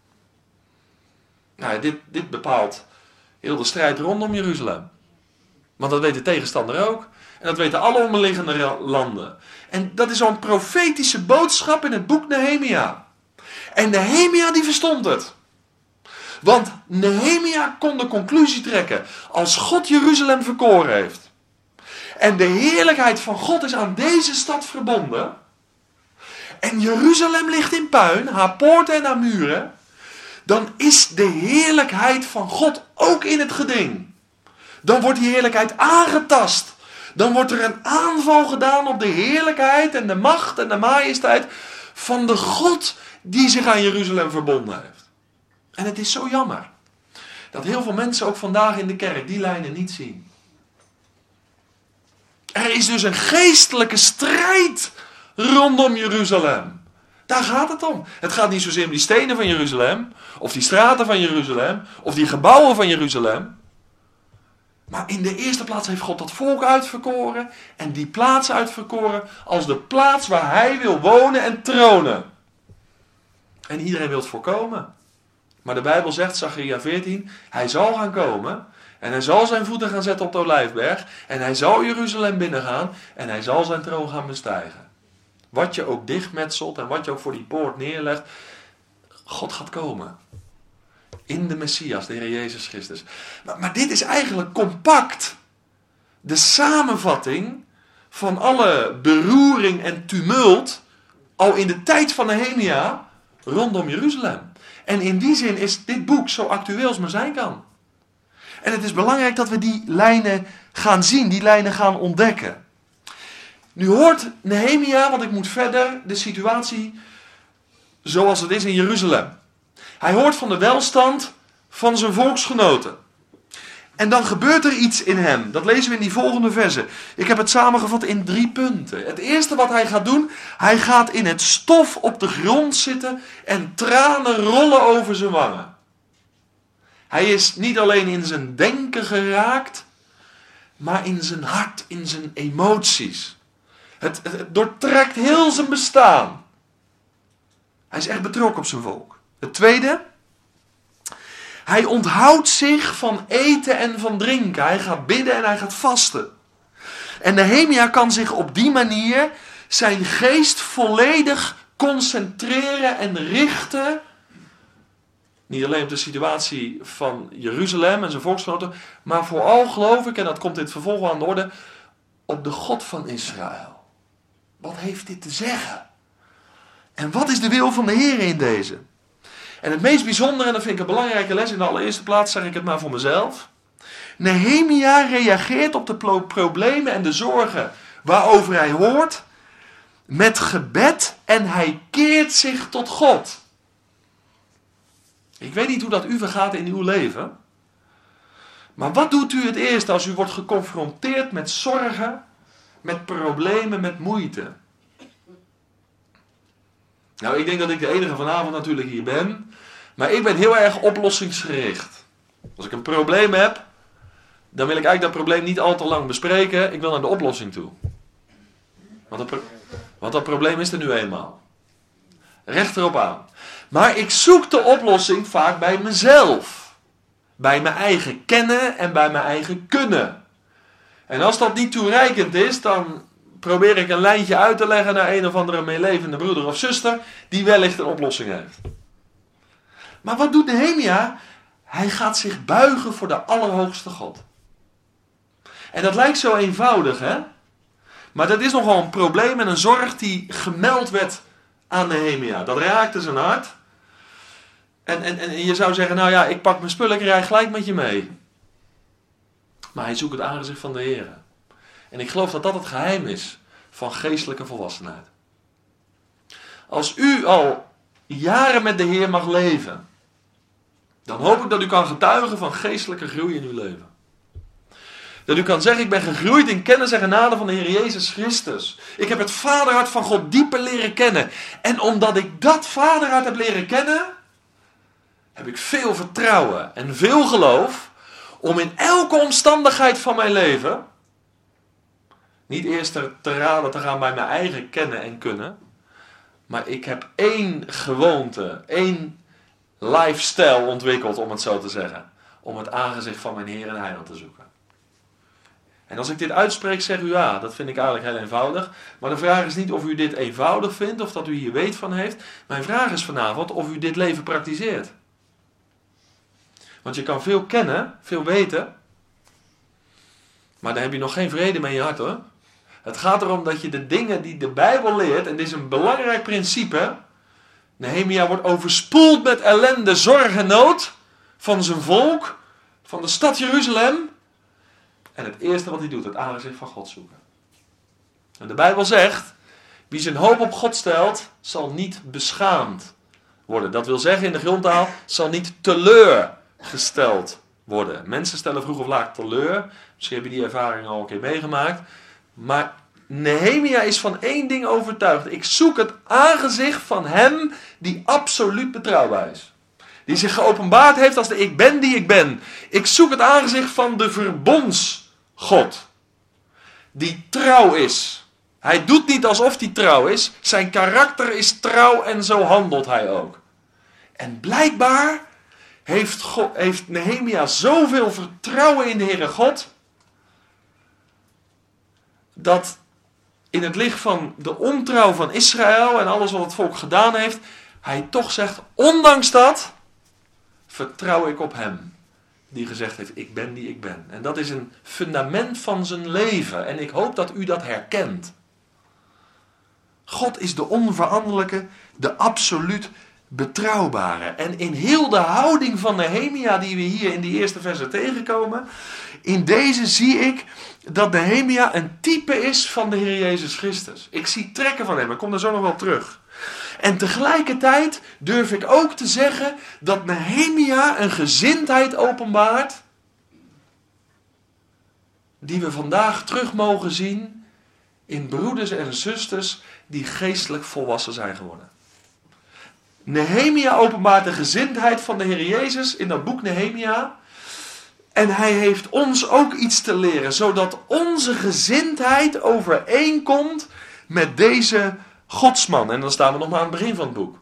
[SPEAKER 2] Nou, dit bepaalt heel de strijd rondom Jeruzalem. Want dat weet de tegenstander ook. En dat weten alle omliggende landen. En dat is zo'n profetische boodschap in het boek Nehemia. En Nehemia die verstond het. Want Nehemia kon de conclusie trekken. Als God Jeruzalem verkoren heeft. En de heerlijkheid van God is aan deze stad verbonden. En Jeruzalem ligt in puin, haar poorten en haar muren. Dan is de heerlijkheid van God ook in het geding. Dan wordt die heerlijkheid aangetast. Dan wordt er een aanval gedaan op de heerlijkheid en de macht en de majesteit van de God die zich aan Jeruzalem verbonden heeft. En het is zo jammer dat heel veel mensen ook vandaag in de kerk die lijnen niet zien. Er is dus een geestelijke strijd rondom Jeruzalem. Daar gaat het om. Het gaat niet zozeer om die stenen van Jeruzalem, of die straten van Jeruzalem, of die gebouwen van Jeruzalem. Maar in de eerste plaats heeft God dat volk uitverkoren en die plaats uitverkoren als de plaats waar hij wil wonen en tronen. En iedereen wil het voorkomen. Maar de Bijbel zegt, Zacharia 14, hij zal gaan komen en hij zal zijn voeten gaan zetten op de Olijfberg en hij zal Jeruzalem binnengaan en hij zal zijn troon gaan bestijgen. Wat je ook dichtmetselt en wat je ook voor die poort neerlegt, God gaat komen. In de Messias, de Heer Jezus Christus. Maar dit is eigenlijk compact de samenvatting van alle beroering en tumult al in de tijd van Nehemia rondom Jeruzalem. En in die zin is dit boek zo actueel als maar zijn kan. En het is belangrijk dat we die lijnen gaan zien, die lijnen gaan ontdekken. Nu hoort Nehemia, want ik moet verder, de situatie zoals het is in Jeruzalem. Hij hoort van de welstand van zijn volksgenoten. En dan gebeurt er iets in hem. Dat lezen we in die volgende versen. Ik heb het samengevat in 3 punten. Het eerste wat hij gaat doen, hij gaat in het stof op de grond zitten en tranen rollen over zijn wangen. Hij is niet alleen in zijn denken geraakt, maar in zijn hart, in zijn emoties. Het doortrekt heel zijn bestaan. Hij is echt betrokken op zijn volk. Het tweede, hij onthoudt zich van eten en van drinken. Hij gaat bidden en hij gaat vasten. En Nehemia kan zich op die manier zijn geest volledig concentreren en richten. Niet alleen op de situatie van Jeruzalem en zijn volksgenoten, maar vooral geloof ik, en dat komt in het vervolg aan de orde, op de God van Israël. Wat heeft dit te zeggen? En wat is de wil van de Heer in deze? En het meest bijzondere, en dat vind ik een belangrijke les, in de allereerste plaats zeg ik het maar voor mezelf. Nehemia reageert op de problemen en de zorgen waarover hij hoort met gebed en hij keert zich tot God. Ik weet niet hoe dat u vergaat in uw leven. Maar wat doet u het eerst als u wordt geconfronteerd met zorgen, met problemen, met moeite? Nou, ik denk dat ik de enige vanavond natuurlijk hier ben. Maar ik ben heel erg oplossingsgericht. Als ik een probleem heb, dan wil ik eigenlijk dat probleem niet al te lang bespreken. Ik wil naar de oplossing toe. Want dat probleem is er nu eenmaal. Recht erop aan. Maar ik zoek de oplossing vaak bij mezelf. Bij mijn eigen kennen en bij mijn eigen kunnen. En als dat niet toereikend is, dan probeer ik een lijntje uit te leggen naar een of andere meelevende broeder of zuster die wellicht een oplossing heeft. Maar wat doet Nehemia? Hij gaat zich buigen voor de Allerhoogste God. En dat lijkt zo eenvoudig, hè? Maar dat is nogal een probleem en een zorg die gemeld werd aan Nehemia. Dat raakte zijn hart. En je zou zeggen, nou ja, ik pak mijn spullen, ik rij gelijk met je mee. Maar hij zoekt het aangezicht van de Heer. En ik geloof dat dat het geheim is van geestelijke volwassenheid. Als u al jaren met de Heer mag leven, dan hoop ik dat u kan getuigen van geestelijke groei in uw leven. Dat u kan zeggen, ik ben gegroeid in kennis en genade van de Heer Jezus Christus. Ik heb het vaderhart van God dieper leren kennen. En omdat ik dat vaderhart heb leren kennen, heb ik veel vertrouwen en veel geloof om in elke omstandigheid van mijn leven niet eerst te raden te gaan bij mijn eigen kennen en kunnen, maar ik heb één gewoonte, één lifestyle ontwikkeld, om het zo te zeggen, om het aangezicht van mijn Heer en Heiland te zoeken. En als ik dit uitspreek, zeg u ja, dat vind ik eigenlijk heel eenvoudig. Maar de vraag is niet of u dit eenvoudig vindt of dat u hier weet van heeft. Mijn vraag is vanavond of u dit leven praktiseert. Want je kan veel kennen, veel weten, maar dan heb je nog geen vrede mee in je hart, hoor. Het gaat erom dat je de dingen die de Bijbel leert, en dit is een belangrijk principe. Nehemia wordt overspoeld met ellende, zorg en nood van zijn volk, van de stad Jeruzalem. En het eerste wat hij doet, het aangezicht van God zoeken. En de Bijbel zegt, wie zijn hoop op God stelt, zal niet beschaamd worden. Dat wil zeggen in de grondtaal, zal niet teleurgesteld worden. Mensen stellen vroeg of laat teleur. Misschien heb je die ervaring al een keer meegemaakt. Maar Nehemia is van één ding overtuigd. Ik zoek het aangezicht van hem die absoluut betrouwbaar is. Die zich geopenbaard heeft als de ik ben die ik ben. Ik zoek het aangezicht van de verbondsgod. Die trouw is. Hij doet niet alsof hij trouw is. Zijn karakter is trouw en zo handelt hij ook. En blijkbaar heeft Nehemia zoveel vertrouwen in de Heere God, dat in het licht van de ontrouw van Israël en alles wat het volk gedaan heeft, hij toch zegt, ondanks dat, vertrouw ik op hem. Die gezegd heeft, ik ben die ik ben. En dat is een fundament van zijn leven. En ik hoop dat u dat herkent. God is de onveranderlijke, de absoluut betrouwbare. En in heel de houding van Nehemia die we hier in die eerste versen tegenkomen, in deze zie ik dat Nehemia een type is van de Heer Jezus Christus. Ik zie trekken van hem, ik kom daar zo nog wel terug. En tegelijkertijd durf ik ook te zeggen dat Nehemia een gezindheid openbaart die we vandaag terug mogen zien in broeders en zusters die geestelijk volwassen zijn geworden. Nehemia openbaart de gezindheid van de Heer Jezus in dat boek Nehemia. En hij heeft ons ook iets te leren, zodat onze gezindheid overeenkomt met deze Godsman. En dan staan we nog maar aan het begin van het boek.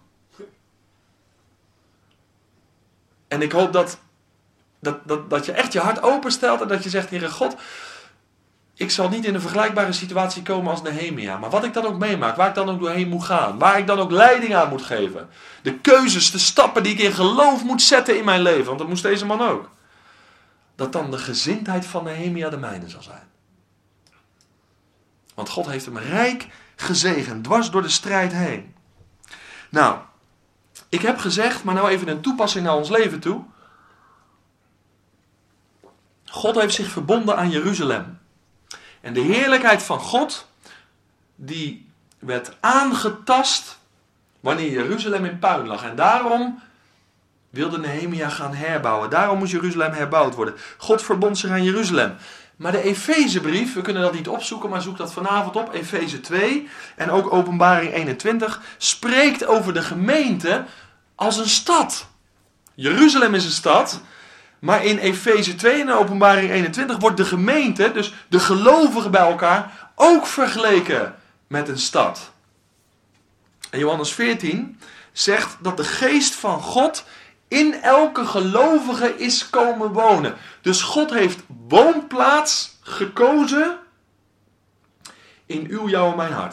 [SPEAKER 2] En ik hoop dat je echt je hart openstelt en dat je zegt, Heere God, ik zal niet in een vergelijkbare situatie komen als Nehemia. Maar wat ik dan ook meemaak, waar ik dan ook doorheen moet gaan, waar ik dan ook leiding aan moet geven. De keuzes, de stappen die ik in geloof moet zetten in mijn leven, want dat moest deze man ook. Dat dan de gezindheid van Nehemia de mijne zal zijn. Want God heeft hem rijk gezegend, dwars door de strijd heen. Nou, ik heb gezegd, maar nou even een toepassing naar ons leven toe. God heeft zich verbonden aan Jeruzalem. En de heerlijkheid van God, die werd aangetast wanneer Jeruzalem in puin lag. En daarom wilde Nehemia gaan herbouwen. Daarom moest Jeruzalem herbouwd worden. God verbond zich aan Jeruzalem. Maar de Efezebrief, we kunnen dat niet opzoeken, maar zoek dat vanavond op. Efeze 2 en ook Openbaring 21 spreekt over de gemeente als een stad. Jeruzalem is een stad, maar in Efeze 2 en Openbaring 21 wordt de gemeente, dus de gelovigen bij elkaar, ook vergeleken met een stad. En Johannes 14 zegt dat de geest van God in elke gelovige is komen wonen. Dus God heeft woonplaats gekozen in uw, jou en mijn hart.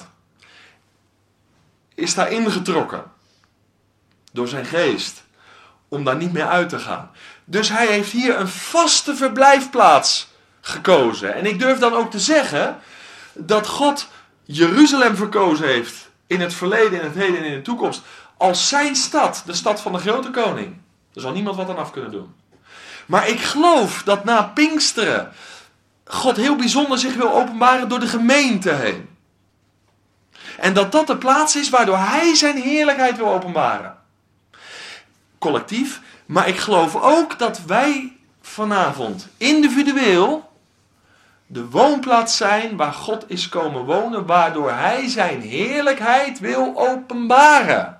[SPEAKER 2] Is daar ingetrokken door zijn geest om daar niet meer uit te gaan. Dus hij heeft hier een vaste verblijfplaats gekozen. En ik durf dan ook te zeggen dat God Jeruzalem verkozen heeft in het verleden, in het heden en in de toekomst als zijn stad, de stad van de grote koning. Er zal niemand wat aan af kunnen doen. Maar ik geloof dat na Pinksteren God heel bijzonder zich wil openbaren door de gemeente heen. En dat dat de plaats is waardoor hij zijn heerlijkheid wil openbaren. Collectief. Maar ik geloof ook dat wij vanavond individueel de woonplaats zijn waar God is komen wonen, waardoor hij zijn heerlijkheid wil openbaren.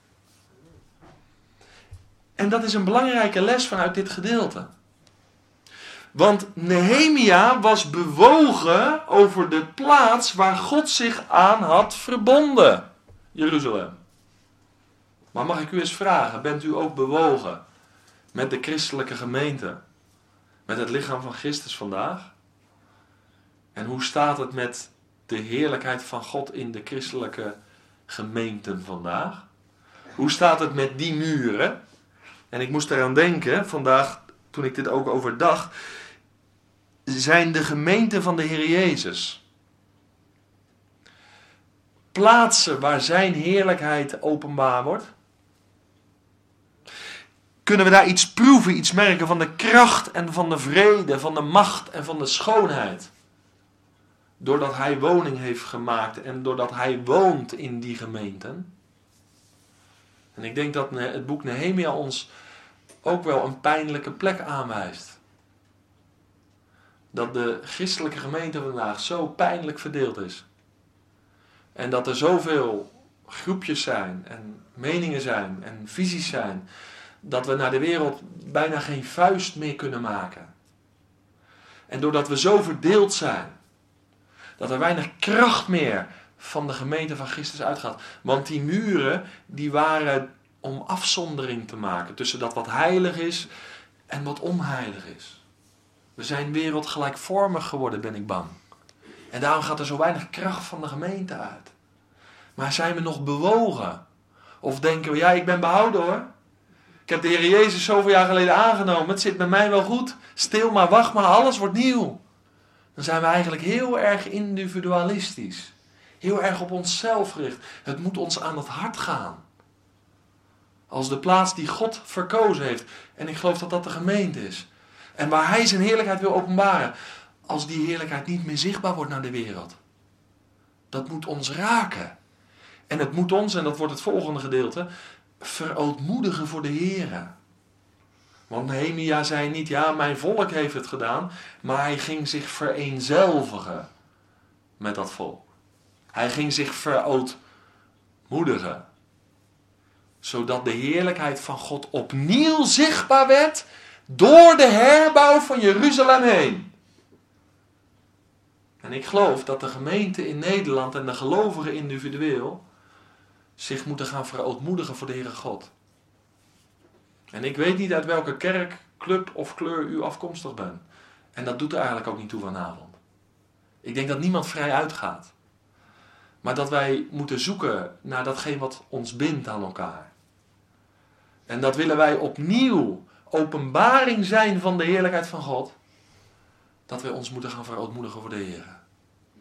[SPEAKER 2] En dat is een belangrijke les vanuit dit gedeelte. Want Nehemia was bewogen over de plaats waar God zich aan had verbonden. Jeruzalem. Maar mag ik u eens vragen, bent u ook bewogen met de christelijke gemeente? Met het lichaam van Christus vandaag? En hoe staat het met de heerlijkheid van God in de christelijke gemeenten vandaag? Hoe staat het met die muren? En ik moest eraan denken, vandaag toen ik dit ook overdacht, zijn de gemeenten van de Heer Jezus plaatsen waar zijn heerlijkheid openbaar wordt? Kunnen we daar iets proeven, iets merken van de kracht en van de vrede, van de macht en van de schoonheid? Doordat hij woning heeft gemaakt en doordat hij woont in die gemeenten. En ik denk dat het boek Nehemia ons ook wel een pijnlijke plek aanwijst. Dat de christelijke gemeente vandaag zo pijnlijk verdeeld is. En dat er zoveel groepjes zijn en meningen zijn en visies zijn, dat we naar de wereld bijna geen vuist meer kunnen maken. En doordat we zo verdeeld zijn, dat er weinig kracht meer van de gemeente van Christus uitgaat. Want die muren, die waren om afzondering te maken tussen dat wat heilig is en wat onheilig is. We zijn wereldgelijkvormig geworden, ben ik bang. En daarom gaat er zo weinig kracht van de gemeente uit. Maar zijn we nog bewogen? Of denken we, ja, ik ben behouden hoor. Ik heb de Heer Jezus zoveel jaar geleden aangenomen. Het zit met mij wel goed. Stil maar, wacht maar, alles wordt nieuw. Dan zijn we eigenlijk heel erg individualistisch. Heel erg op onszelf gericht. Het moet ons aan het hart gaan. Als de plaats die God verkozen heeft. En ik geloof dat dat de gemeente is. En waar hij zijn heerlijkheid wil openbaren. Als die heerlijkheid niet meer zichtbaar wordt naar de wereld. Dat moet ons raken. En het moet ons, en dat wordt het volgende gedeelte, verootmoedigen voor de Heere. Want Nehemia zei niet, ja, mijn volk heeft het gedaan. Maar hij ging zich vereenzelvigen met dat volk. Hij ging zich verootmoedigen. Zodat de heerlijkheid van God opnieuw zichtbaar werd door de herbouw van Jeruzalem heen. En ik geloof dat de gemeente in Nederland en de gelovigen individueel zich moeten gaan verootmoedigen voor de Heere God. En ik weet niet uit welke kerk, club of kleur u afkomstig bent. En dat doet er eigenlijk ook niet toe vanavond. Ik denk dat niemand vrij uitgaat. Maar dat wij moeten zoeken naar datgene wat ons bindt aan elkaar. En dat willen wij opnieuw openbaring zijn van de heerlijkheid van God. Dat wij ons moeten gaan verootmoedigen voor de Heer.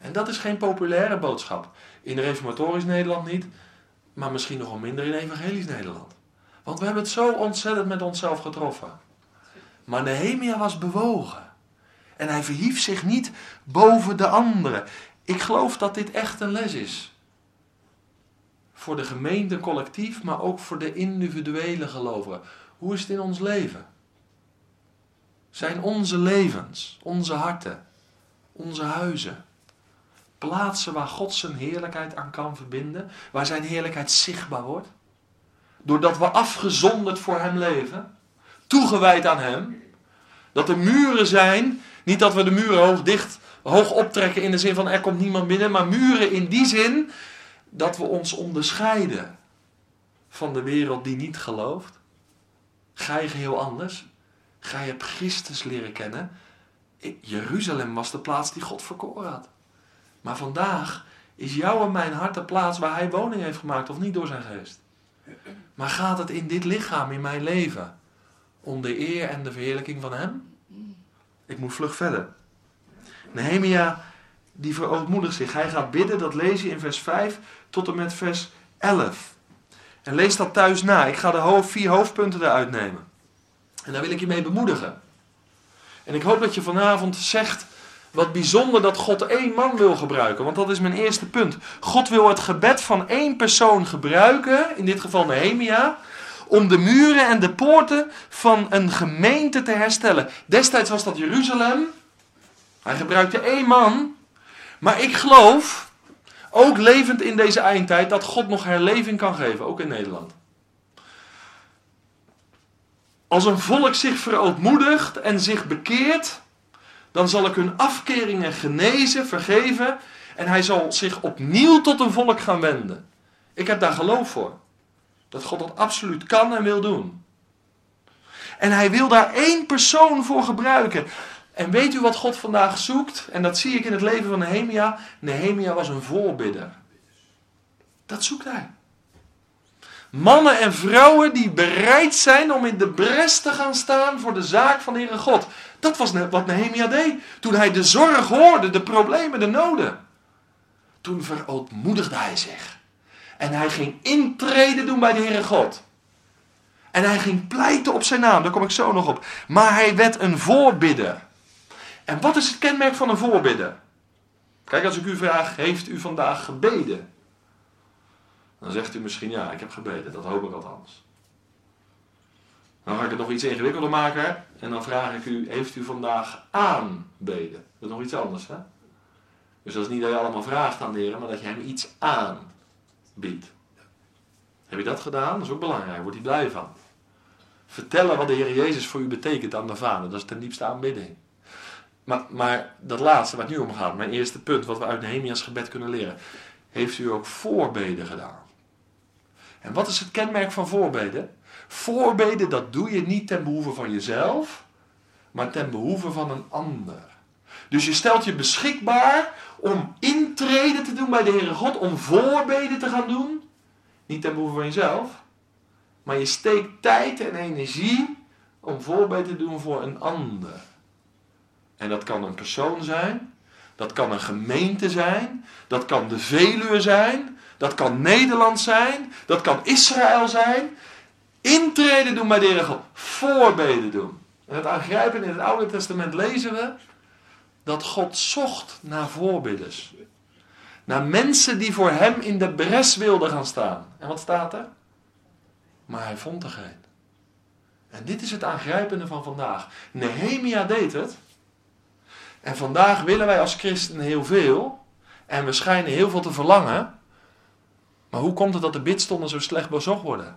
[SPEAKER 2] En dat is geen populaire boodschap. In reformatorisch Nederland niet, maar misschien nog wel minder in evangelisch Nederland. Want we hebben het zo ontzettend met onszelf getroffen. Maar Nehemia was bewogen. En hij verhief zich niet boven de anderen. Ik geloof dat dit echt een les is. Voor de gemeente collectief, maar ook voor de individuele gelovigen. Hoe is het in ons leven? Zijn onze levens, onze harten, onze huizen plaatsen waar God zijn heerlijkheid aan kan verbinden? Waar zijn heerlijkheid zichtbaar wordt? Doordat we afgezonderd voor hem leven, toegewijd aan hem. Dat er muren zijn, niet dat we de muren hoog optrekken in de zin van er komt niemand binnen, maar muren in die zin dat we ons onderscheiden van de wereld die niet gelooft. Ga je geheel anders? Ga je hebt Christus leren kennen? Jeruzalem was de plaats die God verkoren had. Maar vandaag is jouw en mijn hart de plaats waar hij woning heeft gemaakt, of niet door zijn geest. Maar gaat het in dit lichaam, in mijn leven, om de eer en de verheerlijking van hem? Ik moet vlug verder. Nehemia, die verootmoedigt zich. Hij gaat bidden, dat lees je in vers 5 tot en met vers 11. En lees dat thuis na. Ik ga de 4 hoofdpunten eruit nemen. En daar wil ik je mee bemoedigen. En ik hoop dat je vanavond zegt, wat bijzonder dat God 1 man wil gebruiken. Want dat is mijn eerste punt. God wil het gebed van 1 persoon gebruiken, in dit geval Nehemia, om de muren en de poorten van een gemeente te herstellen. Destijds was dat Jeruzalem. Hij gebruikte 1 man. Maar ik geloof, ook levend in deze eindtijd, dat God nog herleving kan geven, ook in Nederland. Als een volk zich verootmoedigt en zich bekeert, dan zal ik hun afkeringen genezen, vergeven, en hij zal zich opnieuw tot een volk gaan wenden. Ik heb daar geloof voor. Dat God dat absoluut kan en wil doen. En hij wil daar 1 persoon voor gebruiken. En weet u wat God vandaag zoekt? En dat zie ik in het leven van Nehemia. Nehemia was een voorbidder. Dat zoekt hij. Mannen en vrouwen die bereid zijn om in de bres te gaan staan voor de zaak van de Heere God. Dat was wat Nehemia deed. Toen hij de zorg hoorde, de problemen, de noden. Toen verootmoedigde hij zich. En hij ging intrede doen bij de Heere God. En hij ging pleiten op zijn naam, daar kom ik zo nog op. Maar hij werd een voorbidder. En wat is het kenmerk van een voorbidder? Kijk, als ik u vraag, heeft u vandaag gebeden? Dan zegt u misschien, ja, ik heb gebeden. Dat hoop ik althans. Dan ga ik het nog iets ingewikkelder maken. En dan vraag ik u, heeft u vandaag aanbeden? Dat is nog iets anders, hè? Dus dat is niet dat je allemaal vraagt aan de Heer, maar dat je hem iets aanbiedt. Heb je dat gedaan? Dat is ook belangrijk. Wordt hij blij van. Vertellen wat de Heer Jezus voor u betekent aan de Vader. Dat is ten diepste aanbidding. Maar dat laatste waar het nu om gaat, mijn eerste punt, wat we uit Nehemia's gebed kunnen leren. Heeft u ook voorbeden gedaan? En wat is het kenmerk van voorbeden? Voorbeden, dat doe je niet ten behoeve van jezelf, maar ten behoeve van een ander. Dus je stelt je beschikbaar om intrede te doen bij de Heere God, om voorbeden te gaan doen. Niet ten behoeve van jezelf, maar je steekt tijd en energie om voorbeden te doen voor een ander. En dat kan een persoon zijn, dat kan een gemeente zijn, dat kan de Veluwe zijn, dat kan Nederland zijn, dat kan Israël zijn. Intrede doen bij de Heere God, voorbeden doen. En het aangrijpende in het Oude Testament lezen we dat God zocht naar voorbidders. Naar mensen die voor hem in de bres wilden gaan staan. En wat staat er? Maar hij vond er geen. En dit is het aangrijpende van vandaag. Nehemia deed het. En vandaag willen wij als christenen heel veel. En we schijnen heel veel te verlangen. Maar hoe komt het dat de bidstonden zo slecht bezocht worden?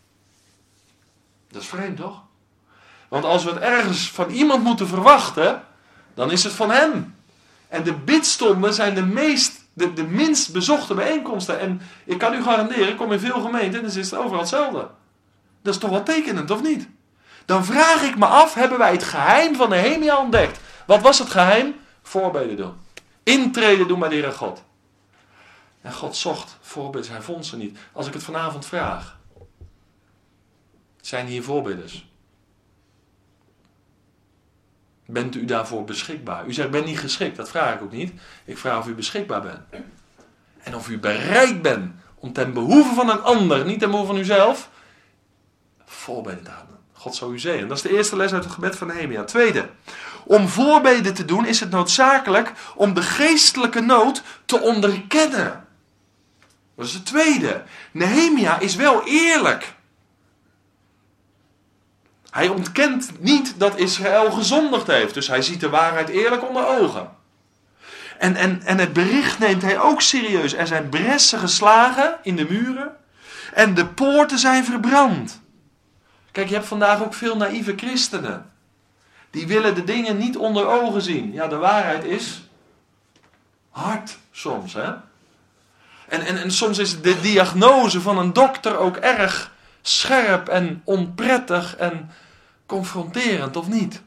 [SPEAKER 2] Dat is vreemd, toch? Want als we het ergens van iemand moeten verwachten, dan is het van hem. En de bidstonden zijn de minst bezochte bijeenkomsten. En ik kan u garanderen, ik kom in veel gemeenten en dan is het overal hetzelfde. Dat is toch wel tekenend, of niet? Dan vraag ik me af, hebben wij het geheim van Nehemia ontdekt? Wat was het geheim? Voorbeden doen. Intreden doen bij de Heere God. En God zocht voorbidders, hij vond ze niet. Als ik het vanavond vraag, zijn hier voorbidders? Bent u daarvoor beschikbaar? U zegt, ik ben niet geschikt. Dat vraag ik ook niet. Ik vraag of u beschikbaar bent. En of u bereid bent om ten behoeve van een ander, niet ten behoeve van uzelf, voorbeden te houden. God zal u zegenen. Dat is de eerste les uit het gebed van Nehemia. Tweede, om voorbeden te doen is het noodzakelijk om de geestelijke nood te onderkennen. Dat is het tweede. Nehemia is wel eerlijk. Hij ontkent niet dat Israël gezondigd heeft. Dus hij ziet de waarheid eerlijk onder ogen. En het bericht neemt hij ook serieus. Er zijn bressen geslagen in de muren. En de poorten zijn verbrand. Kijk, je hebt vandaag ook veel naïeve christenen. Die willen de dingen niet onder ogen zien. Ja, de waarheid is hard soms, hè. En soms is de diagnose van een dokter ook erg scherp en onprettig en confronterend, of niet?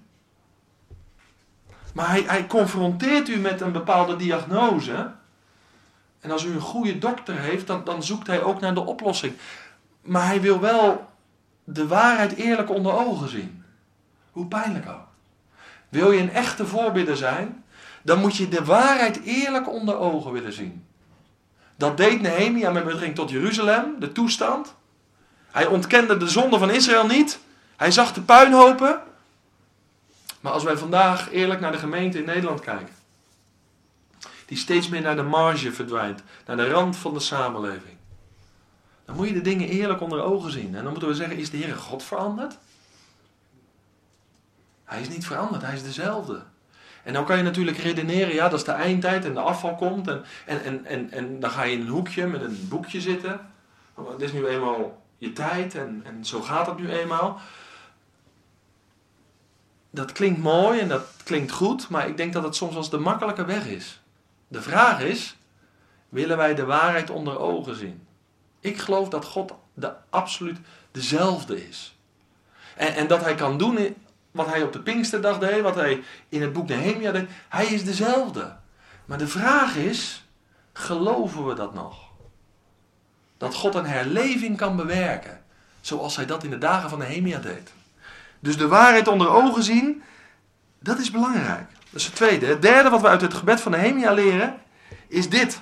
[SPEAKER 2] Maar hij confronteert u met een bepaalde diagnose. En als u een goede dokter heeft, dan zoekt hij ook naar de oplossing. Maar hij wil wel de waarheid eerlijk onder ogen zien. Hoe pijnlijk ook. Wil je een echte voorbidder zijn, dan moet je de waarheid eerlijk onder ogen willen zien. Dat deed Nehemia met betrekking tot Jeruzalem, de toestand. Hij ontkende de zonde van Israël niet. Hij zag de puinhopen. Maar als wij vandaag eerlijk naar de gemeente in Nederland kijken, die steeds meer naar de marge verdwijnt, naar de rand van de samenleving, dan moet je de dingen eerlijk onder ogen zien. En dan moeten we zeggen, is de Heere God veranderd? Hij is niet veranderd, hij is dezelfde. En dan kan je natuurlijk redeneren, ja, dat is de eindtijd en de afval komt. En dan ga je in een hoekje met een boekje zitten. Het is nu eenmaal je tijd en zo gaat het nu eenmaal. Dat klinkt mooi en dat klinkt goed, maar ik denk dat het soms als de makkelijke weg is. De vraag is, willen wij de waarheid onder ogen zien? Ik geloof dat God absoluut dezelfde is. En dat hij kan doen wat hij op de Pinksterdag deed, wat hij in het boek Nehemia deed. Hij is dezelfde. Maar de vraag is, geloven we dat nog? Dat God een herleving kan bewerken, zoals hij dat in de dagen van Nehemia deed. Dus de waarheid onder ogen zien, dat is belangrijk. Dat is het tweede. Het derde wat we uit het gebed van Nehemia leren, is dit.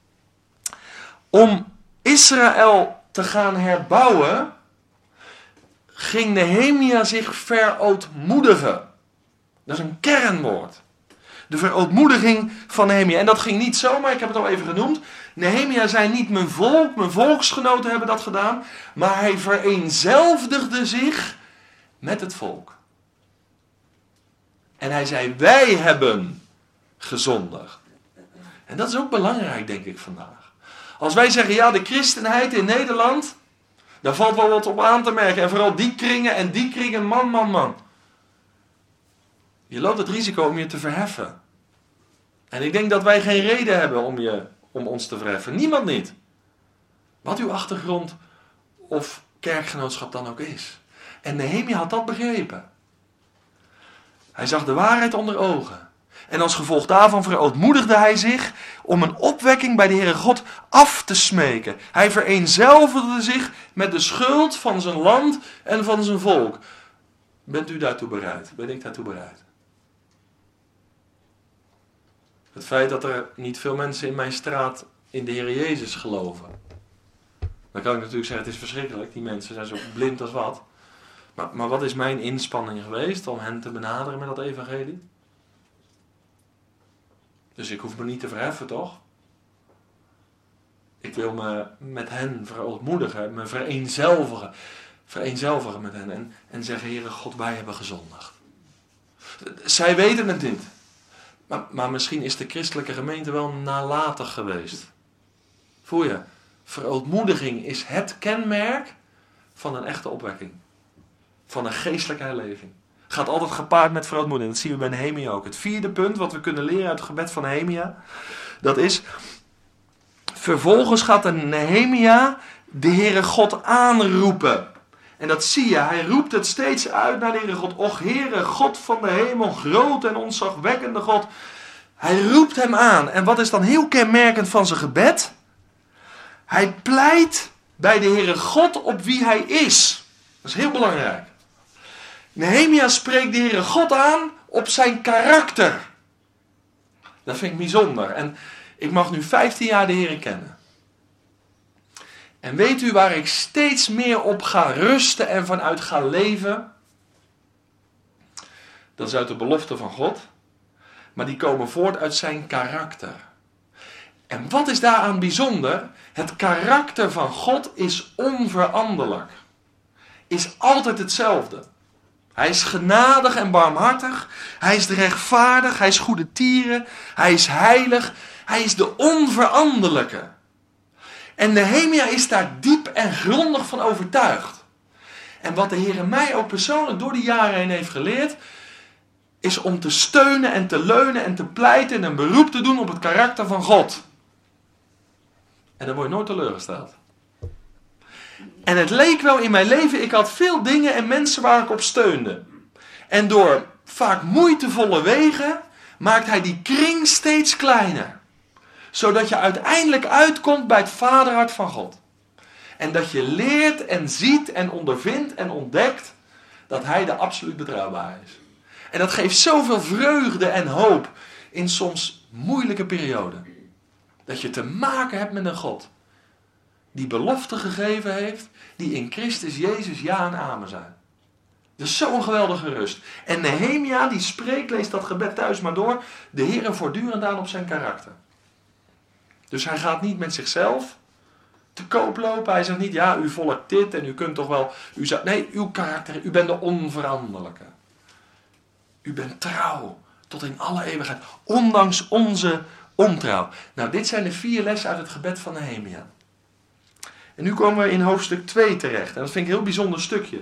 [SPEAKER 2] Om Israël te gaan herbouwen, ging Nehemia zich verootmoedigen. Dat is een kernwoord. De verootmoediging van Nehemia. En dat ging niet zomaar, ik heb het al even genoemd. Nehemia zei niet mijn volksgenoten hebben dat gedaan. Maar hij vereenzelvigde zich met het volk. En hij zei, wij hebben gezondigd. En dat is ook belangrijk, denk ik, vandaag. Als wij zeggen, ja, de christenheid in Nederland, daar valt wel wat op aan te merken. En vooral die kringen, man. Je loopt het risico om je te verheffen. En ik denk dat wij geen reden hebben om ons te verheffen. Niemand niet. Wat uw achtergrond of kerkgenootschap dan ook is. En Nehemia had dat begrepen. Hij zag de waarheid onder ogen. En als gevolg daarvan verootmoedigde hij zich om een opwekking bij de Heere God af te smeken. Hij vereenzelvigde zich met de schuld van zijn land en van zijn volk. Bent u daartoe bereid? Ben ik daartoe bereid? Het feit dat er niet veel mensen in mijn straat in de Heer Jezus geloven. Dan kan ik natuurlijk zeggen, het is verschrikkelijk. Die mensen zijn zo blind als wat. Maar wat is mijn inspanning geweest om hen te benaderen met dat evangelie? Dus ik hoef me niet te verheffen, toch? Ik wil me met hen verootmoedigen, me vereenzelvigen met hen en zeggen, Heere God, wij hebben gezondigd. Zij weten het niet. Maar misschien is de christelijke gemeente wel nalatig geweest. Voel je? Verootmoediging is het kenmerk van een echte opwekking. Van een geestelijke herleving. Gaat altijd gepaard met verootmoediging. Dat zien we bij Nehemia ook. Het vierde punt wat we kunnen leren uit het gebed van Nehemia. Dat is, vervolgens gaat de Nehemia de Heere God aanroepen. En dat zie je. Hij roept het steeds uit naar de Heere God. Och Heere God van de hemel, groot en ontzagwekkende God. Hij roept hem aan. En wat is dan heel kenmerkend van zijn gebed? Hij pleit bij de Heere God op wie hij is. Dat is heel belangrijk. Nehemia spreekt de Heere God aan op zijn karakter. Dat vind ik bijzonder. En ik mag nu 15 jaar de Heer kennen. En weet u waar ik steeds meer op ga rusten en vanuit ga leven? Dat is uit de belofte van God. Maar die komen voort uit zijn karakter. En wat is daaraan bijzonder? Het karakter van God is onveranderlijk. Is altijd hetzelfde. Hij is genadig en barmhartig. Hij is rechtvaardig. Hij is goede tieren. Hij is heilig. Hij is de onveranderlijke. En Nehemia is daar diep en grondig van overtuigd. En wat de Heer mij ook persoonlijk door de jaren heen heeft geleerd, is om te steunen en te leunen en te pleiten en een beroep te doen op het karakter van God. En dan word je nooit teleurgesteld. En het leek wel in mijn leven, ik had veel dingen en mensen waar ik op steunde. En door vaak moeitevolle wegen maakt hij die kring steeds kleiner. Zodat je uiteindelijk uitkomt bij het vaderhart van God. En dat je leert en ziet en ondervindt en ontdekt dat hij de absoluut betrouwbaar is. En dat geeft zoveel vreugde en hoop in soms moeilijke perioden. Dat je te maken hebt met een God die belofte gegeven heeft, die in Christus Jezus ja en amen zijn. Dat is zo'n geweldige rust. En Nehemia die spreekt, leest dat gebed thuis maar door, de Heer voortdurend aan op zijn karakter. Dus hij gaat niet met zichzelf te koop lopen. Hij zegt niet, ja, u volgt dit en u kunt toch wel. U zegt, nee, uw karakter, u bent de onveranderlijke. U bent trouw tot in alle eeuwigheid, ondanks onze ontrouw. Nou, dit zijn de 4 lessen uit het gebed van Nehemia. En nu komen we in hoofdstuk 2 terecht. En dat vind ik een heel bijzonder stukje.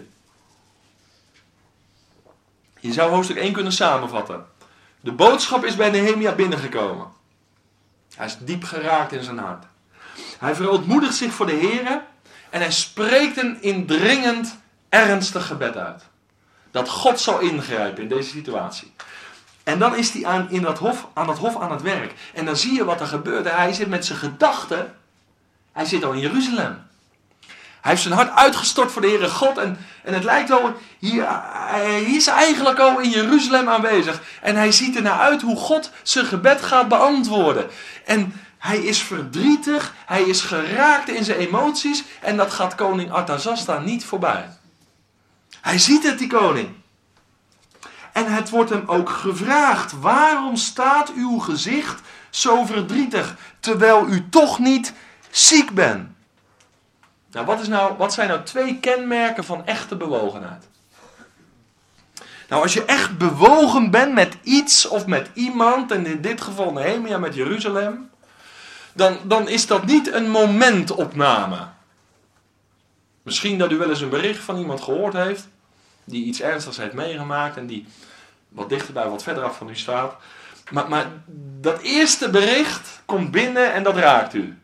[SPEAKER 2] Je zou hoofdstuk 1 kunnen samenvatten. De boodschap is bij Nehemia binnengekomen. Hij is diep geraakt in zijn hart. Hij verootmoedigt zich voor de Heere en hij spreekt een indringend, ernstig gebed uit. Dat God zal ingrijpen in deze situatie. En dan is hij aan dat hof aan het werk. En dan zie je wat er gebeurt. Hij zit met zijn gedachten. Hij zit al in Jeruzalem. Hij heeft zijn hart uitgestort voor de Heere God. En het lijkt wel, hij is eigenlijk al in Jeruzalem aanwezig. En hij ziet er naar uit hoe God zijn gebed gaat beantwoorden. En hij is verdrietig. Hij is geraakt in zijn emoties. En dat gaat koning Artasasta niet voorbij. Hij ziet het, die koning. En het wordt hem ook gevraagd. Waarom staat uw gezicht zo verdrietig, terwijl u toch niet ziek bent? Nou, wat zijn nou 2 kenmerken van echte bewogenheid? Nou, als je echt bewogen bent met iets of met iemand, en in dit geval Nehemia met Jeruzalem, dan is dat niet een momentopname. Misschien dat u wel eens een bericht van iemand gehoord heeft, die iets ernstigs heeft meegemaakt en die wat dichterbij, wat verder af van u staat. Maar dat eerste bericht komt binnen en dat raakt u.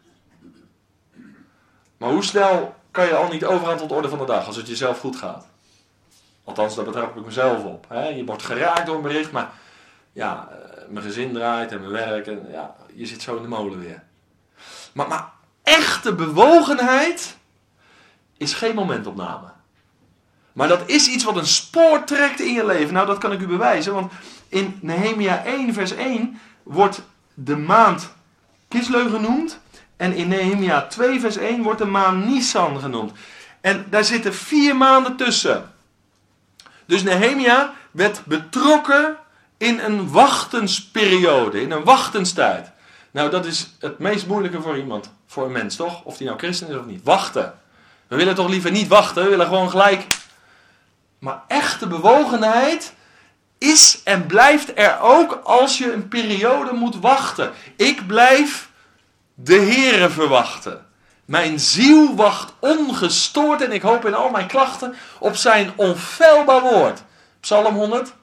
[SPEAKER 2] Maar hoe snel kan je al niet overgaan tot de orde van de dag als het jezelf goed gaat? Althans, daar betrap ik mezelf op. Hè? Je wordt geraakt door een bericht, maar ja, mijn gezin draait en mijn werk en ja, je zit zo in de molen weer. Maar echte bewogenheid is geen momentopname. Maar dat is iets wat een spoor trekt in je leven. Nou, dat kan ik u bewijzen, want in Nehemia 1 vers 1 wordt de maand Kisleu genoemd. En in Nehemia 2 vers 1 wordt de maand Nisan genoemd. En daar zitten 4 maanden tussen. Dus Nehemia werd betrokken in een wachtensperiode, in een wachtenstijd. Nou, dat is het meest moeilijke voor iemand, voor een mens, toch? Of die nou christen is of niet. Wachten. We willen toch liever niet wachten, we willen gewoon gelijk. Maar echte bewogenheid is en blijft er ook als je een periode moet wachten. Ik blijf de Heere verwachten. Mijn ziel wacht ongestoord en ik hoop in al mijn klachten op zijn onfeilbaar woord. Psalm 130.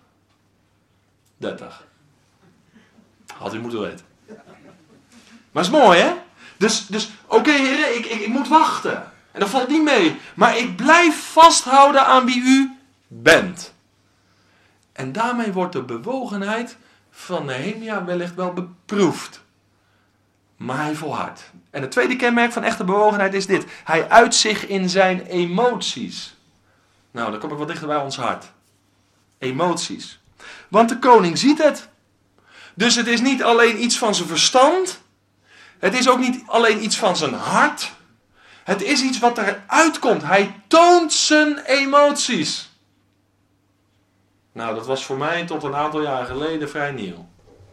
[SPEAKER 2] Had u moeten weten. Maar het is mooi, hè? Dus oké, Heere, ik moet wachten. En dat valt niet mee. Maar ik blijf vasthouden aan wie u bent. En daarmee wordt de bewogenheid van Nehemia wellicht wel beproefd. Maar hij volhardt. En het tweede kenmerk van echte bewogenheid is dit. Hij uit zich in zijn emoties. Nou, dan kom ik wat dichter bij ons hart. Emoties.
[SPEAKER 3] Want de koning ziet het. Dus het is niet alleen iets van zijn verstand. Het is ook niet alleen iets van zijn hart. Het is iets wat eruit komt. Hij toont zijn emoties. Nou, dat was voor mij tot een aantal jaar geleden vrij nieuw.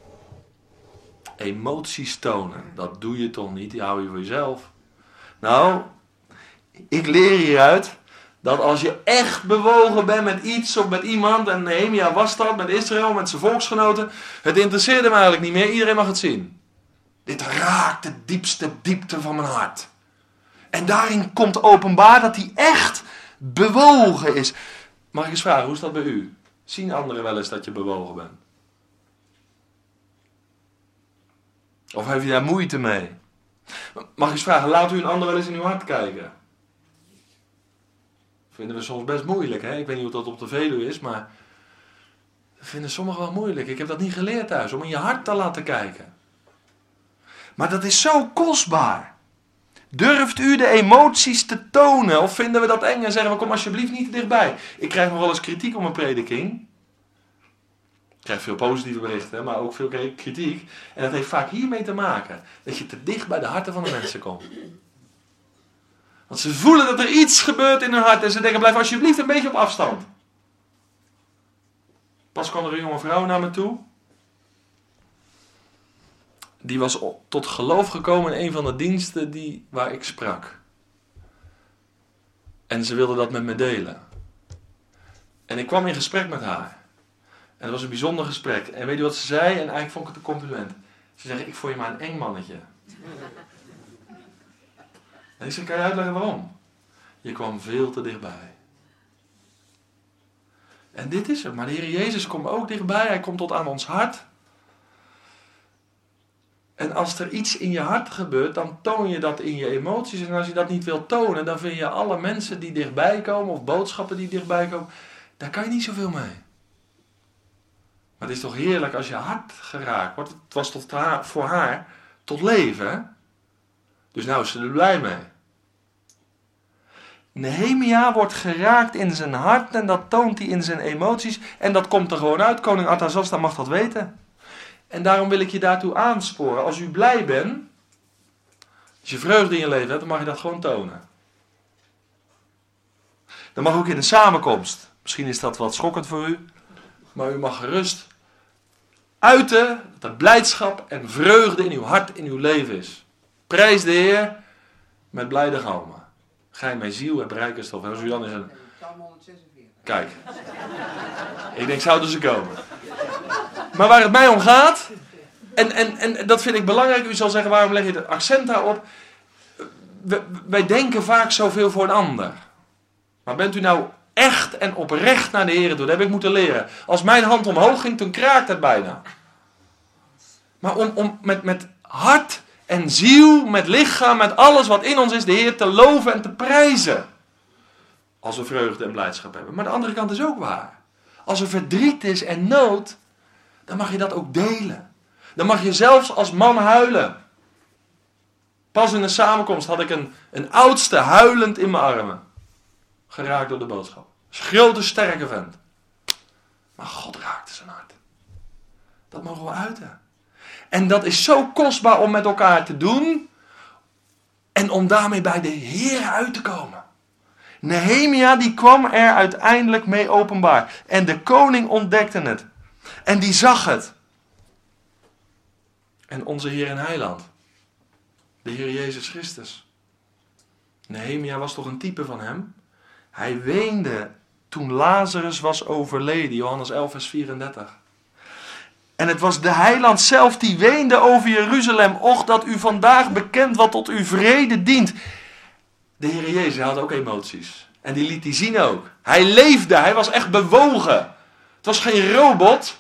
[SPEAKER 3] Emoties tonen, dat doe je toch niet? Die hou je voor jezelf. Nou, ik leer hieruit dat als je echt bewogen bent met iets of met iemand, en Nehemia was dat, met Israël, met zijn volksgenoten, het interesseerde me eigenlijk niet meer, iedereen mag het zien. Dit raakt de diepste diepte van mijn hart. En daarin komt openbaar dat hij echt bewogen is. Mag ik eens vragen, hoe is dat bij u? Zien anderen wel eens dat je bewogen bent? Of heb je daar moeite mee? Mag ik eens vragen, laat u een ander wel eens in uw hart kijken? Vinden we soms best moeilijk, hè? Ik weet niet hoe dat op de Veluwe is, maar dat vinden sommigen wel moeilijk. Ik heb dat niet geleerd thuis, om in je hart te laten kijken. Maar dat is zo kostbaar. Durft u de emoties te tonen? Of vinden we dat eng en zeggen we, kom alsjeblieft niet te dichtbij. Ik krijg nog wel eens kritiek op mijn prediking. Ik krijg veel positieve berichten, maar ook veel kritiek. En dat heeft vaak hiermee te maken. Dat je te dicht bij de harten van de mensen komt. Want ze voelen dat er iets gebeurt in hun hart. En ze denken, blijf alsjeblieft een beetje op afstand. Pas kwam er een jonge vrouw naar me toe. Die was tot geloof gekomen in een van de diensten waar ik sprak. En ze wilde dat met me delen. En ik kwam in gesprek met haar. En het was een bijzonder gesprek. En weet je wat ze zei? En eigenlijk vond ik het een compliment. Ze zei, ik vond je maar een eng mannetje. En ik zei, kan je uitleggen waarom? Je kwam veel te dichtbij. En dit is het. Maar de Heer Jezus komt ook dichtbij. Hij komt tot aan ons hart. En als er iets in je hart gebeurt, dan toon je dat in je emoties. En als je dat niet wilt tonen, dan vind je alle mensen die dichtbij komen, of boodschappen die dichtbij komen, daar kan je niet zoveel mee. Maar het is toch heerlijk als je hart geraakt wordt. Het was voor haar tot leven. Hè? Dus nou is ze er blij mee. Nehemia wordt geraakt in zijn hart en dat toont hij in zijn emoties. En dat komt er gewoon uit. Koning Artasasta mag dat weten. En daarom wil ik je daartoe aansporen. Als u blij bent, als je vreugde in je leven hebt, dan mag je dat gewoon tonen. Dat mag ook in een samenkomst. Misschien is dat wat schokkend voor u. Maar u mag gerust uiten dat er blijdschap en vreugde in uw hart, in uw leven is. Prijs de Heer met blijde galmen. Gij mijn ziel hebt rijke stof. En als u dan is een...
[SPEAKER 4] Psalm 146.
[SPEAKER 3] Kijk. Ik denk, zouden ze komen. Maar waar het mij om gaat, en dat vind ik belangrijk, u zal zeggen, waarom leg je het accent daarop? Wij denken vaak zoveel voor een ander. Maar bent u nou echt en oprecht naar de Heer toe? Dat heb ik moeten leren. Als mijn hand omhoog ging, toen kraakt het bijna. Maar om met hart en ziel, met lichaam, met alles wat in ons is, de Heer te loven en te prijzen. Als we vreugde en blijdschap hebben. Maar de andere kant is ook waar. Als er verdriet is en nood, dan mag je dat ook delen. Dan mag je zelfs als man huilen. Pas in een samenkomst had ik een oudste huilend in mijn armen. Geraakt door de boodschap. Een grote sterke vent. Maar God raakte zijn hart. Dat mogen we uiten. En dat is zo kostbaar om met elkaar te doen. En om daarmee bij de Heer uit te komen. Nehemia die kwam er uiteindelijk mee openbaar. En de koning ontdekte het. En die zag het. En onze Heer en Heiland. De Heer Jezus Christus. Nehemia was toch een type van hem? Hij weende toen Lazarus was overleden. Johannes 11 vers 34. En het was de Heiland zelf die weende over Jeruzalem. Och, dat u vandaag bekent wat tot uw vrede dient. De Heer Jezus had ook emoties. En die liet hij zien ook. Hij leefde, hij was echt bewogen. Het was geen robot.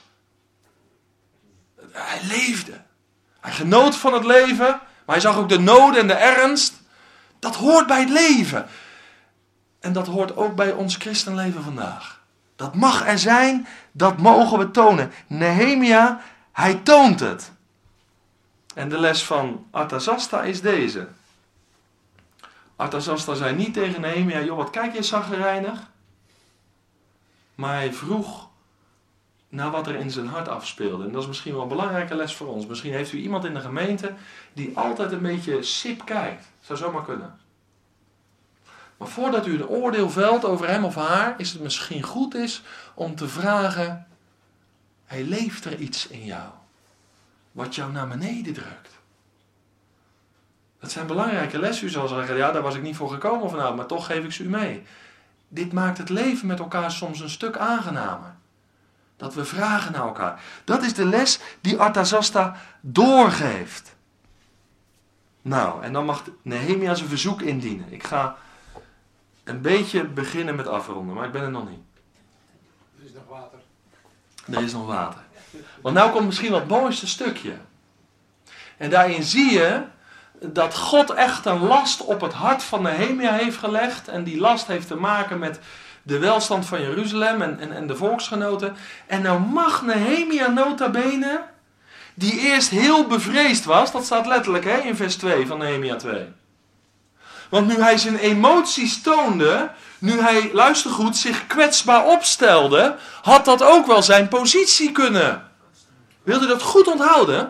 [SPEAKER 3] Hij leefde. Hij genoot van het leven. Maar hij zag ook de noden en de ernst. Dat hoort bij het leven. En dat hoort ook bij ons christenleven vandaag. Dat mag er zijn, dat mogen we tonen. Nehemia, hij toont het. En de les van Artasasta is deze. Artasasta zei niet tegen Nehemia, joh, wat kijk je chagrijnig? Maar hij vroeg naar wat er in zijn hart afspeelde. En dat is misschien wel een belangrijke les voor ons. Misschien heeft u iemand in de gemeente die altijd een beetje sip kijkt. Zou zomaar kunnen. Maar voordat u een oordeel velt over hem of haar, is het misschien goed om te vragen, hey, leeft er iets in jou wat jou naar beneden drukt? Dat zijn belangrijke lessen. U zal zeggen, ja, daar was ik niet voor gekomen vanavond, maar toch geef ik ze u mee. Dit maakt het leven met elkaar soms een stuk aangenamer. Dat we vragen naar elkaar. Dat is de les die Arthasasta doorgeeft. Nou, en dan mag Nehemia zijn verzoek indienen. Ik ga een beetje beginnen met afronden, maar ik ben er nog niet.
[SPEAKER 4] Er is nog water.
[SPEAKER 3] Er is nog water. Want nou komt misschien wel het mooiste stukje. En daarin zie je dat God echt een last op het hart van Nehemia heeft gelegd. En die last heeft te maken met de welstand van Jeruzalem en de volksgenoten. En nou mag Nehemia nota bene, die eerst heel bevreesd was, dat staat letterlijk in vers 2 van Nehemia 2. Want nu hij zijn emoties toonde, nu hij, luister goed, zich kwetsbaar opstelde, had dat ook wel zijn positie kunnen. Wilt u dat goed onthouden?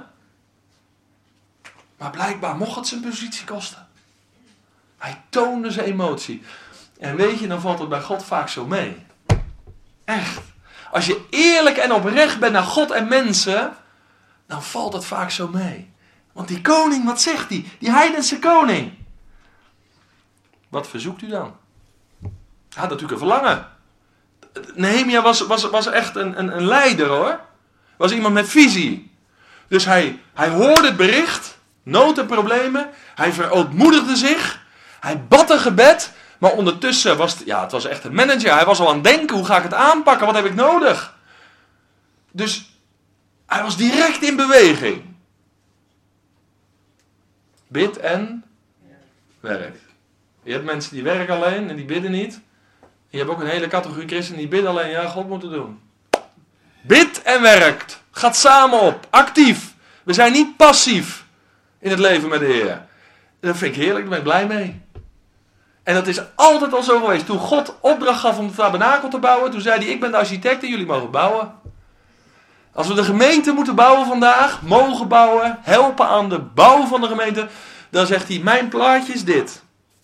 [SPEAKER 3] Maar blijkbaar mocht het zijn positie kosten. Hij toonde zijn emotie. En weet je, dan valt het bij God vaak zo mee. Echt. Als je eerlijk en oprecht bent naar God en mensen, dan valt het vaak zo mee. Want die koning, wat zegt hij? Die heidense koning. Wat verzoekt u dan? Hij had natuurlijk een verlangen. Nehemia was echt een leider, hoor. Was iemand met visie. Dus hij hoorde het bericht, nood en problemen. Hij verootmoedigde zich. Hij bad een gebed. Maar ondertussen het was echt een manager. Hij was al aan het denken, hoe ga ik het aanpakken? Wat heb ik nodig? Dus hij was direct in beweging. Bid en werk. Je hebt mensen die werken alleen en die bidden niet. Je hebt ook een hele categorie christenen die bidden alleen. Ja, God moet het doen. Bid en werkt. Gaat samen op. Actief. We zijn niet passief in het leven met de Heer. Dat vind ik heerlijk, daar ben ik blij mee. En dat is altijd al zo geweest. Toen God opdracht gaf om de tabernakel te bouwen, toen zei hij, ik ben de architect en jullie mogen bouwen. Als we de gemeente moeten bouwen vandaag, mogen bouwen, helpen aan de bouw van de gemeente, dan zegt hij, mijn plaatje is dit.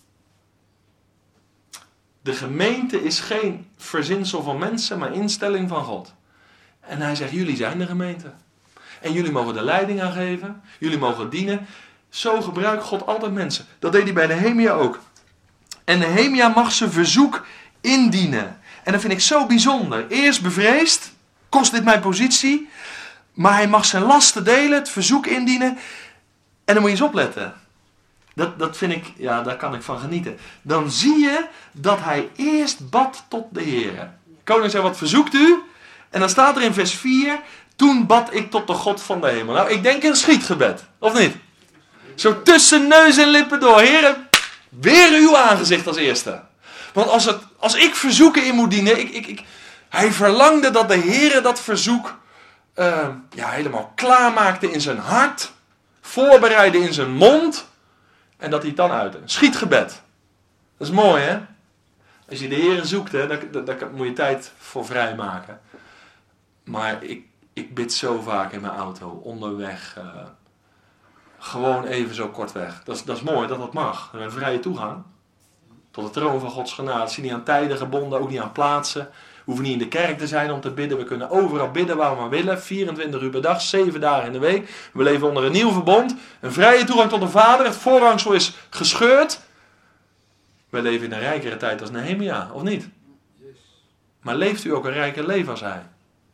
[SPEAKER 3] De gemeente is geen verzinsel van mensen, maar instelling van God. En hij zegt, jullie zijn de gemeente. En jullie mogen de leiding aan geven. Jullie mogen dienen. Zo gebruikt God altijd mensen. Dat deed hij bij Nehemia ook. En Nehemia mag zijn verzoek indienen. En dat vind ik zo bijzonder. Eerst bevreesd. Kost dit mijn positie? Maar hij mag zijn lasten delen. Het verzoek indienen. En dan moet je eens opletten. Dat vind ik, ja, daar kan ik van genieten. Dan zie je dat hij eerst bad tot de Heer. Koning zei, wat verzoekt u? En dan staat er in vers 4, toen bad ik tot de God van de hemel. Nou, ik denk een schietgebed, of niet? Zo tussen neus en lippen door. Heer, weer uw aangezicht als eerste. Want als ik verzoeken in moet dienen, hij verlangde dat de Heer dat verzoek helemaal klaarmaakte in zijn hart, voorbereidde in zijn mond, en dat hij het dan uitte. Een schietgebed. Dat is mooi, hè? Als je de Heer zoekt, hè, daar moet je tijd voor vrijmaken. Maar ik bid zo vaak in mijn auto, onderweg, gewoon even zo kort weg. Dat is mooi dat dat mag. We hebben vrije toegang tot de troon van Gods genade. Het is niet aan tijden gebonden, ook niet aan plaatsen. We hoeven niet in de kerk te zijn om te bidden. We kunnen overal bidden waar we maar willen. 24 uur per dag, 7 dagen in de week. We leven onder een nieuw verbond. Een vrije toegang tot de Vader. Het voorhangsel is gescheurd. We leven in een rijkere tijd als Nehemia, of niet? Maar leeft u ook een rijker leven als hij?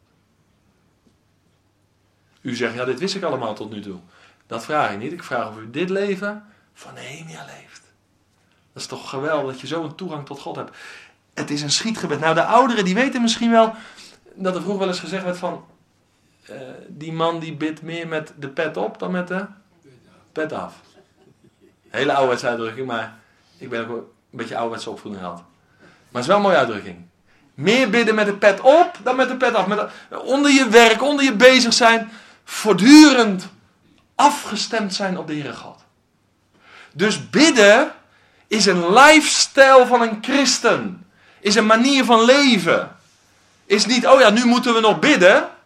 [SPEAKER 3] U zegt, ja, dit wist ik allemaal tot nu toe. Dat vraag ik niet. Ik vraag of u dit leven van Nehemia leeft. Dat is toch geweldig dat je zo een toegang tot God hebt. Het is een schietgebed. Nou, de ouderen die weten misschien wel dat er vroeger wel eens gezegd werd van die man die bidt meer met de pet op dan met de pet af. Hele ouderwetse uitdrukking, maar ik ben ook een beetje ouderwetse opvoeding gehad. Maar het is wel een mooie uitdrukking. Meer bidden met de pet op dan met de pet af. Onder je werk, onder je bezig zijn, voortdurend afgestemd zijn op de Heere God. Dus bidden is een lifestyle van een christen. Is een manier van leven. Is niet, oh ja, nu moeten we nog bidden.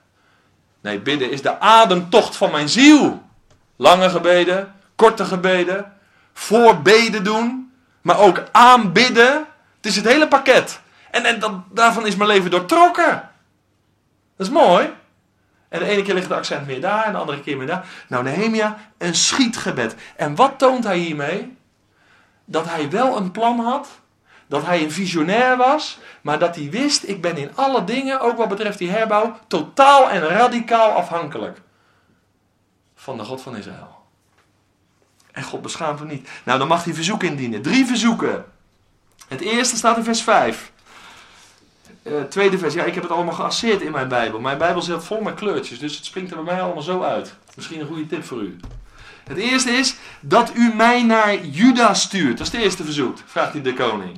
[SPEAKER 3] Nee, bidden is de ademtocht van mijn ziel. Lange gebeden, korte gebeden, voorbeden doen, maar ook aanbidden. Het is het hele pakket. En daarvan is mijn leven doortrokken. Dat is mooi. En de ene keer ligt het accent meer daar en de andere keer meer daar. Nou, Nehemia, een schietgebed. En wat toont hij hiermee? Dat hij wel een plan had. Dat hij een visionair was. Maar dat hij wist, ik ben in alle dingen, ook wat betreft die herbouw, totaal en radicaal afhankelijk van de God van Israël. En God beschaamt hem niet. Nou, dan mag hij verzoeken indienen. 3 verzoeken. Het eerste staat in vers 5. Tweede vers. Ja, ik heb het allemaal geasseerd in mijn Bijbel. Mijn Bijbel zit vol met kleurtjes. Dus het springt er bij mij allemaal zo uit. Misschien een goede tip voor u. Het eerste is dat u mij naar Juda stuurt. Dat is het eerste verzoek. Vraagt hij de koning.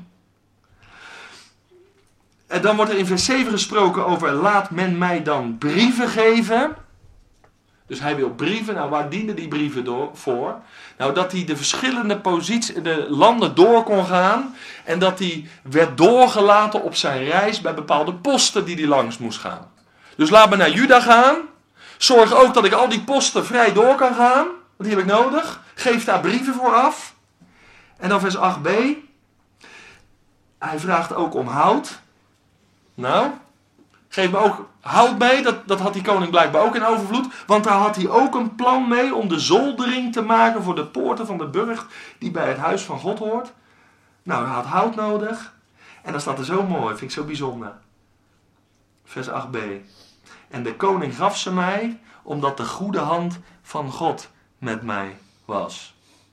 [SPEAKER 3] En dan wordt er in vers 7 gesproken over laat men mij dan brieven geven. Dus hij wil brieven. Nou, waar dienen die brieven voor? Nou, dat hij de verschillende de landen door kon gaan. En dat hij werd doorgelaten op zijn reis bij bepaalde posten die hij langs moest gaan. Dus laat me naar Juda gaan. Zorg ook dat ik al die posten vrij door kan gaan. Want die heb ik nodig. Geef daar brieven voor af. En dan vers 8b. Hij vraagt ook om hout. Nou, geef me ook hout mee. Dat had die koning blijkbaar ook in overvloed. Want daar had hij ook een plan mee om de zoldering te maken voor de poorten van de burcht die bij het huis van God hoort. Nou, hij had hout nodig. En dan staat er zo mooi, vind ik zo bijzonder. Vers 8b. En de koning gaf ze mij, omdat de goede hand van God met mij was.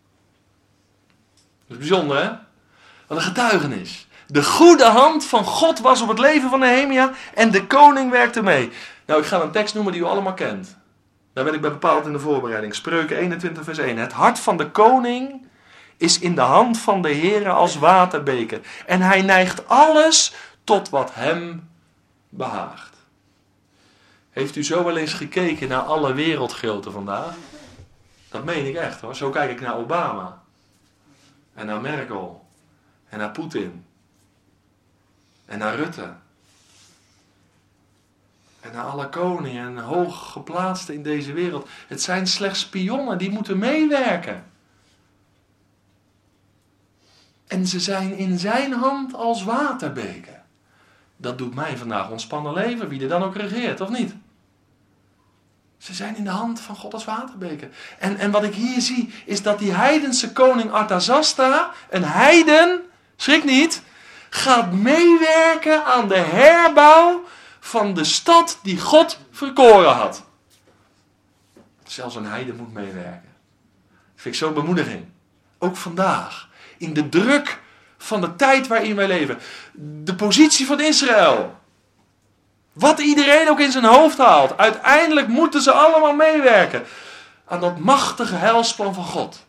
[SPEAKER 3] Dat is bijzonder, hè? Wat een getuigenis. De goede hand van God was op het leven van Nehemia en de koning werkte mee. Nou, ik ga een tekst noemen die u allemaal kent. Daar ben ik bij bepaald in de voorbereiding. Spreuken 21 vers 1. Het hart van de koning is in de hand van de Heere als waterbeker. En hij neigt alles tot wat hem behaagt. Heeft u zo wel eens gekeken naar alle wereldgroten vandaag? Dat meen ik echt hoor. Zo kijk ik naar Obama. En naar Merkel. En naar Poetin. En naar Rutte. En naar alle koningen en hooggeplaatsten in deze wereld. Het zijn slechts spionnen die moeten meewerken. En ze zijn in zijn hand als waterbeker. Dat doet mij vandaag ontspannen leven, wie er dan ook regeert, of niet? Ze zijn in de hand van God als waterbeker. En wat ik hier zie, is dat die heidense koning Artazasta, een heiden, schrik niet, gaat meewerken aan de herbouw van de stad die God verkoren had. Zelfs een heiden moet meewerken. Dat vind ik zo'n bemoediging. Ook vandaag. In de druk van de tijd waarin wij leven. De positie van Israël. Wat iedereen ook in zijn hoofd haalt. Uiteindelijk moeten ze allemaal meewerken aan dat machtige heilsplan van God.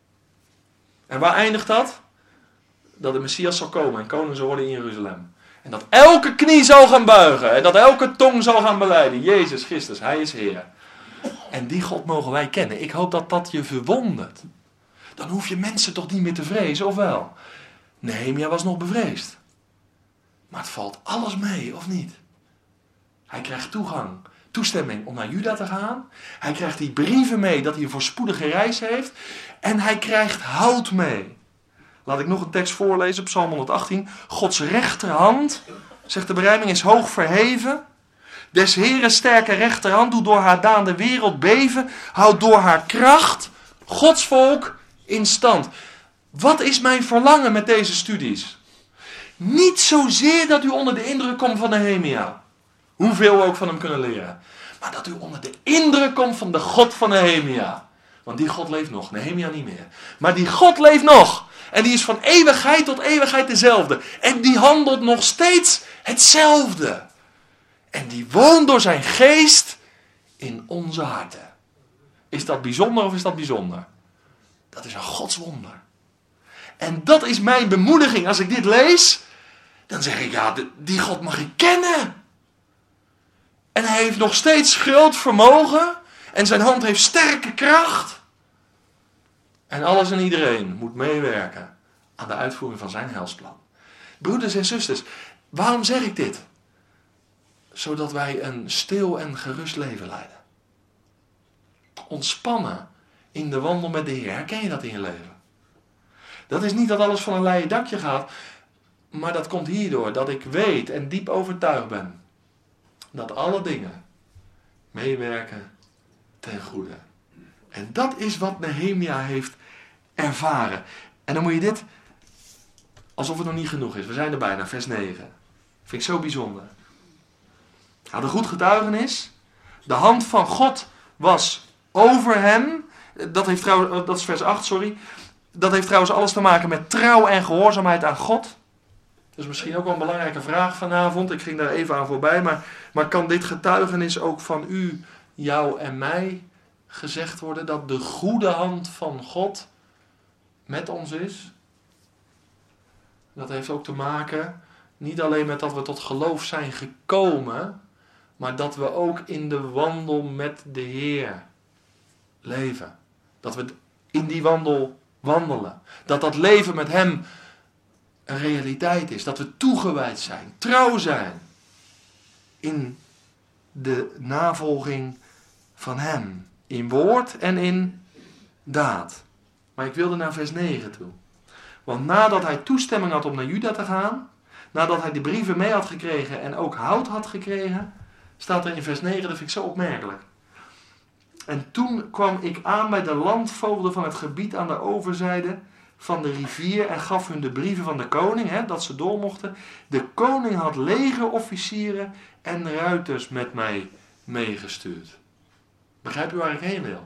[SPEAKER 3] En waar eindigt dat? Dat de Messias zal komen en koning zal worden in Jeruzalem. En dat elke knie zal gaan buigen. En dat elke tong zal gaan belijden. Jezus Christus, Hij is Heer. En die God mogen wij kennen. Ik hoop dat dat je verwondert. Dan hoef je mensen toch niet meer te vrezen, of wel? Nehemia was nog bevreesd. Maar het valt alles mee, of niet? Hij krijgt toestemming om naar Juda te gaan. Hij krijgt die brieven mee dat hij een voorspoedige reis heeft. En hij krijgt hout mee. Laat ik nog een tekst voorlezen, Psalm 118. Gods rechterhand, zegt de berijming, is hoog verheven. Des Heeren sterke rechterhand doet door haar daan de wereld beven. Houdt door haar kracht Gods volk in stand. Wat is mijn verlangen met deze studies? Niet zozeer dat u onder de indruk komt van Nehemia. Hoeveel we ook van hem kunnen leren. Maar dat u onder de indruk komt van de God van Nehemia. Want die God leeft nog, Nehemia niet meer. Maar die God leeft nog. En die is van eeuwigheid tot eeuwigheid dezelfde. En die handelt nog steeds hetzelfde. En die woont door zijn geest in onze harten. Is dat bijzonder of is dat bijzonder? Dat is een godswonder. En dat is mijn bemoediging. Als ik dit lees, dan zeg ik, ja, die God mag ik kennen. En hij heeft nog steeds groot vermogen. En zijn hand heeft sterke kracht. En alles en iedereen moet meewerken aan de uitvoering van zijn heilsplan. Broeders en zusters, waarom zeg ik dit? zodat wij een stil en gerust leven leiden. Ontspannen in de wandel met de Heer. Herken je dat in je leven? Dat is niet dat alles van een leien dakje gaat, maar dat komt hierdoor dat ik weet en diep overtuigd ben dat alle dingen meewerken ten goede. En dat is wat Nehemia heeft ervaren. En dan moet je dit, alsof het nog niet genoeg is. We zijn er bijna, vers 9. Vind ik zo bijzonder. Had een goed getuigenis. De hand van God was over hem. Dat is vers 8, sorry. Dat heeft trouwens alles te maken met trouw en gehoorzaamheid aan God. Dat is misschien ook wel een belangrijke vraag vanavond. Ik ging daar even aan voorbij. Maar kan dit getuigenis ook van u, jou en mij gezegd worden? Dat de goede hand van God met ons is? Dat heeft ook te maken niet alleen met dat we tot geloof zijn gekomen, maar dat we ook in de wandel met de Heer leven. Dat we in die wandel wandelen. Dat leven met Hem een realiteit is. Dat we toegewijd zijn, trouw zijn in de navolging van Hem. In woord en in daad. Maar ik wilde naar vers 9 toe. Want nadat hij toestemming had om naar Juda te gaan, nadat hij de brieven mee had gekregen en ook hout had gekregen, staat er in vers 9, dat vind ik zo opmerkelijk. En toen kwam ik aan bij de landvoogden van het gebied aan de overzijde van de rivier en gaf hun de brieven van de koning, dat ze door mochten. De koning had legerofficieren en ruiters met mij meegestuurd. Begrijpt u waar ik heen wil?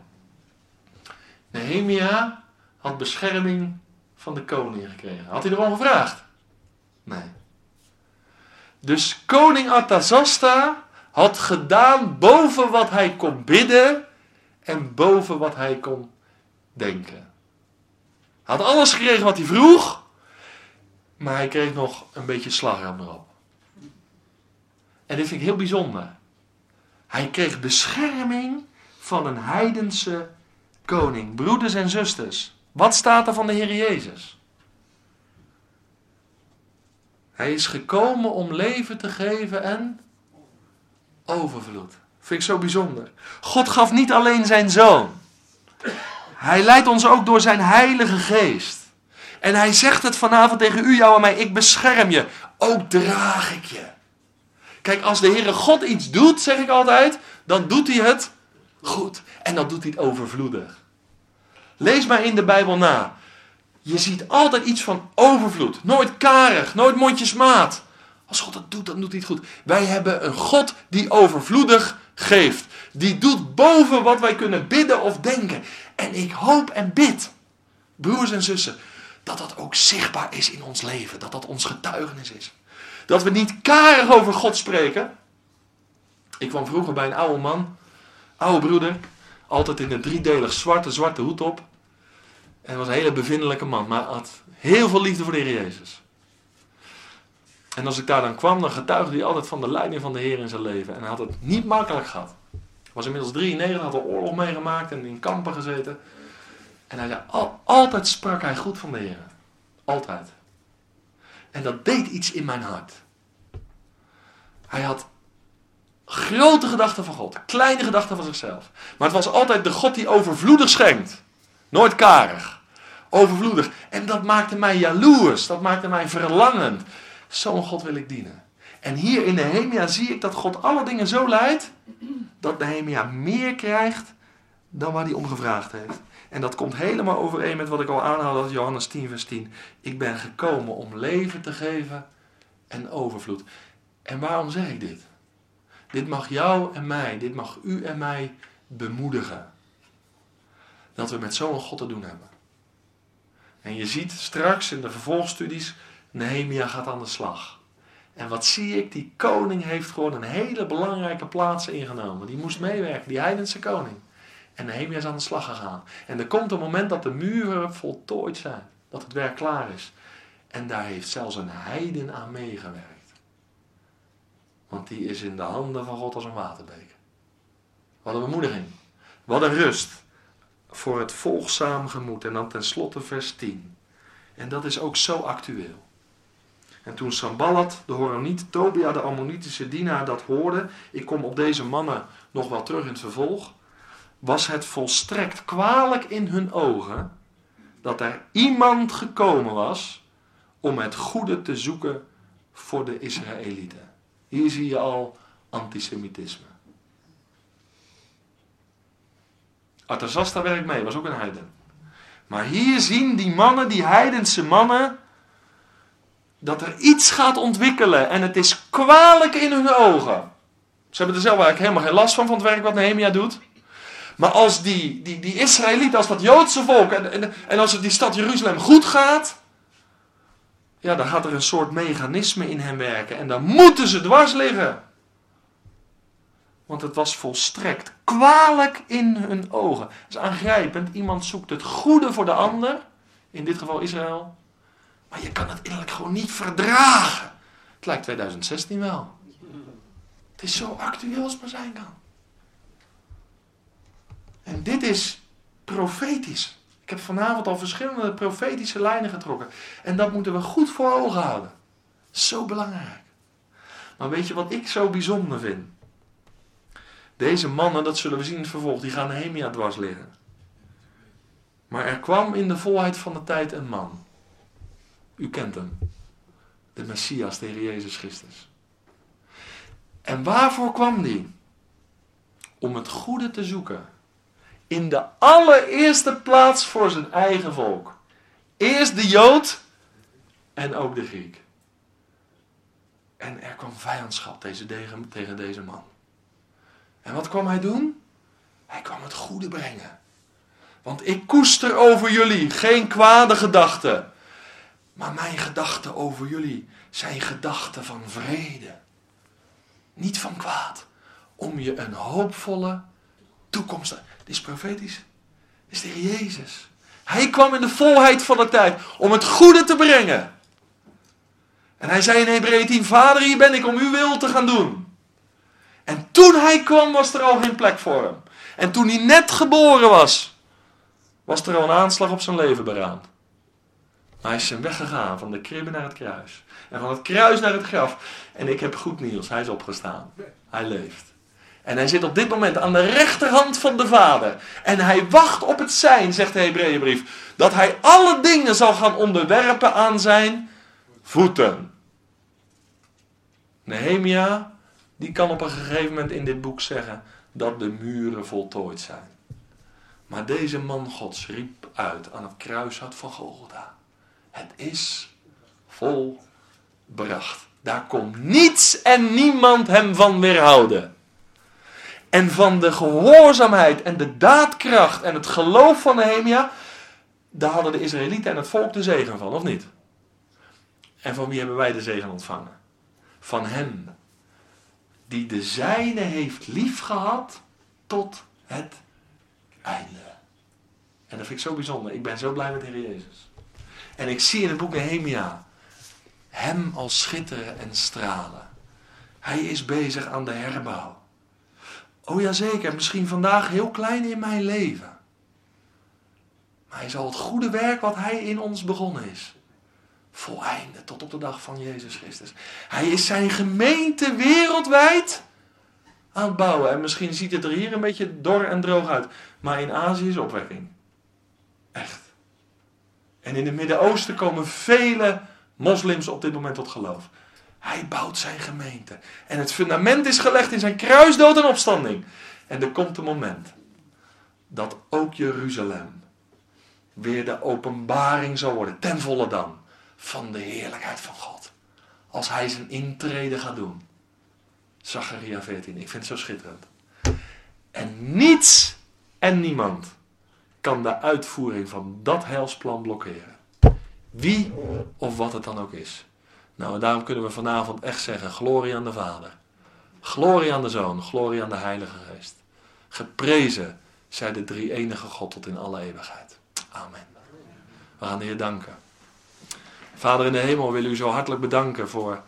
[SPEAKER 3] Nehemia had bescherming van de koning gekregen. Had hij erom gevraagd? Nee. Dus koning Artasasta had gedaan boven wat hij kon bidden en boven wat hij kon denken. Hij had alles gekregen wat hij vroeg, maar hij kreeg nog een beetje slagroom erop. En dit vind ik heel bijzonder. Hij kreeg bescherming van een heidense koning. Broeders en zusters, wat staat er van de Heer Jezus? Hij is gekomen om leven te geven en overvloed. Vind ik zo bijzonder. God gaf niet alleen zijn zoon. Hij leidt ons ook door zijn heilige geest. En hij zegt het vanavond tegen u, jou en mij. Ik bescherm je. Ook draag ik je. Kijk, als de Heere God iets doet, zeg ik altijd, dan doet hij het goed. En dan doet hij het overvloedig. Lees maar in de Bijbel na. Je ziet altijd iets van overvloed. Nooit karig, nooit mondjesmaat. Als God het doet, dan doet hij het goed. Wij hebben een God die overvloedig geeft. Die doet boven wat wij kunnen bidden of denken. En ik hoop en bid, broers en zussen, dat dat ook zichtbaar is in ons leven. Dat dat ons getuigenis is. Dat we niet karig over God spreken. Ik kwam vroeger bij een oude man, oude broeder, altijd in een driedelig zwarte hoed op. En hij was een hele bevindelijke man, maar had heel veel liefde voor de Heer Jezus. En als ik daar dan kwam, dan getuigde hij altijd van de leiding van de Heer in zijn leven. En hij had het niet makkelijk gehad. Hij was inmiddels 93, had al oorlog meegemaakt en in kampen gezeten. En hij zei, altijd sprak hij goed van de Heer. Altijd. En dat deed iets in mijn hart. Hij had grote gedachten van God, kleine gedachten van zichzelf. Maar het was altijd de God die overvloedig schenkt. Nooit karig. Overvloedig. En dat maakte mij jaloers. Dat maakte mij verlangend. Zo'n God wil ik dienen. En hier in Nehemia zie ik dat God alle dingen zo leidt, dat Nehemia meer krijgt dan waar hij om gevraagd heeft. En dat komt helemaal overeen met wat ik al aanhaalde uit Johannes 10 vers 10. Ik ben gekomen om leven te geven en overvloed. En waarom zeg ik dit? Dit mag jou en mij, dit mag u en mij bemoedigen. Dat we met zo'n God te doen hebben. En je ziet straks in de vervolgstudies, Nehemia gaat aan de slag. En wat zie ik? Die koning heeft gewoon een hele belangrijke plaats ingenomen. Die moest meewerken, die heidense koning. En Nehemia is aan de slag gegaan. En er komt een moment dat de muren voltooid zijn. Dat het werk klaar is. En daar heeft zelfs een heiden aan meegewerkt. Want die is in de handen van God als een waterbeker. Wat een bemoediging. Wat een rust. Voor het volgzaam gemoed. En dan tenslotte vers 10. En dat is ook zo actueel. En toen Sanballat, de Horoniet, Tobia, de Ammonitische dienaar, dat hoorde, ik kom op deze mannen nog wel terug in het vervolg, was het volstrekt kwalijk in hun ogen dat er iemand gekomen was om het goede te zoeken voor de Israëlieten. Hier zie je al antisemitisme. Arthasasta werkt mee, was ook een heiden. Maar hier zien die mannen, die heidense mannen, dat er iets gaat ontwikkelen en het is kwalijk in hun ogen. Ze hebben er zelf eigenlijk helemaal geen last van het werk wat Nehemia doet. Maar als die Israëlieten, als dat Joodse volk en als het die stad Jeruzalem goed gaat, ja, dan gaat er een soort mechanisme in hen werken en dan moeten ze dwars liggen. Want het was volstrekt kwalijk in hun ogen. Dat is aangrijpend. Iemand zoekt het goede voor de ander, in dit geval Israël, maar je kan het innerlijk gewoon niet verdragen. Het lijkt 2016 wel. Het is zo actueel als het maar zijn kan. En dit is profetisch. Ik heb vanavond al verschillende profetische lijnen getrokken. En dat moeten we goed voor ogen houden. Zo belangrijk. Maar weet je wat ik zo bijzonder vind? Deze mannen, dat zullen we zien in het vervolg, die gaan Nehemia dwars liggen. Maar er kwam in de volheid van de tijd een man. U kent hem. De Messias, de Heer Jezus Christus. En waarvoor kwam die? Om het goede te zoeken. In de allereerste plaats voor zijn eigen volk. Eerst de Jood en ook de Griek. En er kwam vijandschap tegen deze man. En wat kwam hij doen? Hij kwam het goede brengen. Want ik koester over jullie geen kwade gedachten. Maar mijn gedachten over jullie zijn gedachten van vrede. Niet van kwaad. Om je een hoopvolle toekomst. Dit is profetisch. Dit is de Heer Jezus. Hij kwam in de volheid van de tijd om het goede te brengen. En hij zei in Hebreeën 10, Vader, hier ben ik om uw wil te gaan doen. En toen hij kwam was er al geen plek voor hem. En toen hij net geboren was er al een aanslag op zijn leven beraamd. Maar hij is zijn weg gegaan van de kribbe naar het kruis. En van het kruis naar het graf. En ik heb goed nieuws, hij is opgestaan. Hij leeft. En hij zit op dit moment aan de rechterhand van de Vader. En hij wacht op het zijn, zegt de Hebreeënbrief, dat hij alle dingen zal gaan onderwerpen aan zijn voeten. Nehemia, die kan op een gegeven moment in dit boek zeggen dat de muren voltooid zijn. Maar deze man Gods riep uit aan het kruishout van Golgotha. Het is volbracht. Daar komt niets en niemand hem van weerhouden. En van de gehoorzaamheid en de daadkracht en het geloof van Nehemia, daar hadden de Israëlieten en het volk de zegen van, of niet? En van wie hebben wij de zegen ontvangen? Van hem die de zijne heeft liefgehad tot het einde. En dat vind ik zo bijzonder. Ik ben zo blij met de Heer Jezus. En ik zie in het boek Nehemia hem als schitteren en stralen. Hij is bezig aan de herbouw. Oh ja, zeker, misschien vandaag heel klein in mijn leven. Maar hij zal het goede werk wat hij in ons begonnen is voleinden tot op de dag van Jezus Christus. Hij is zijn gemeente wereldwijd aan het bouwen. En misschien ziet het er hier een beetje dor en droog uit. Maar in Azië is opwekking. Echt. En in het Midden-Oosten komen vele moslims op dit moment tot geloof. Hij bouwt zijn gemeente. En het fundament is gelegd in zijn kruisdood en opstanding. En er komt een moment dat ook Jeruzalem weer de openbaring zal worden, ten volle dan, van de heerlijkheid van God. Als hij zijn intrede gaat doen. Zacharia 14, ik vind het zo schitterend. En niets en niemand kan de uitvoering van dat heilsplan blokkeren. Wie of wat het dan ook is. Nou, en daarom kunnen we vanavond echt zeggen, glorie aan de Vader. Glorie aan de Zoon, glorie aan de Heilige Geest. Geprezen zij de drie-enige God tot in alle eeuwigheid. Amen. We gaan de Heer danken. Vader in de hemel, wil u zo hartelijk bedanken voor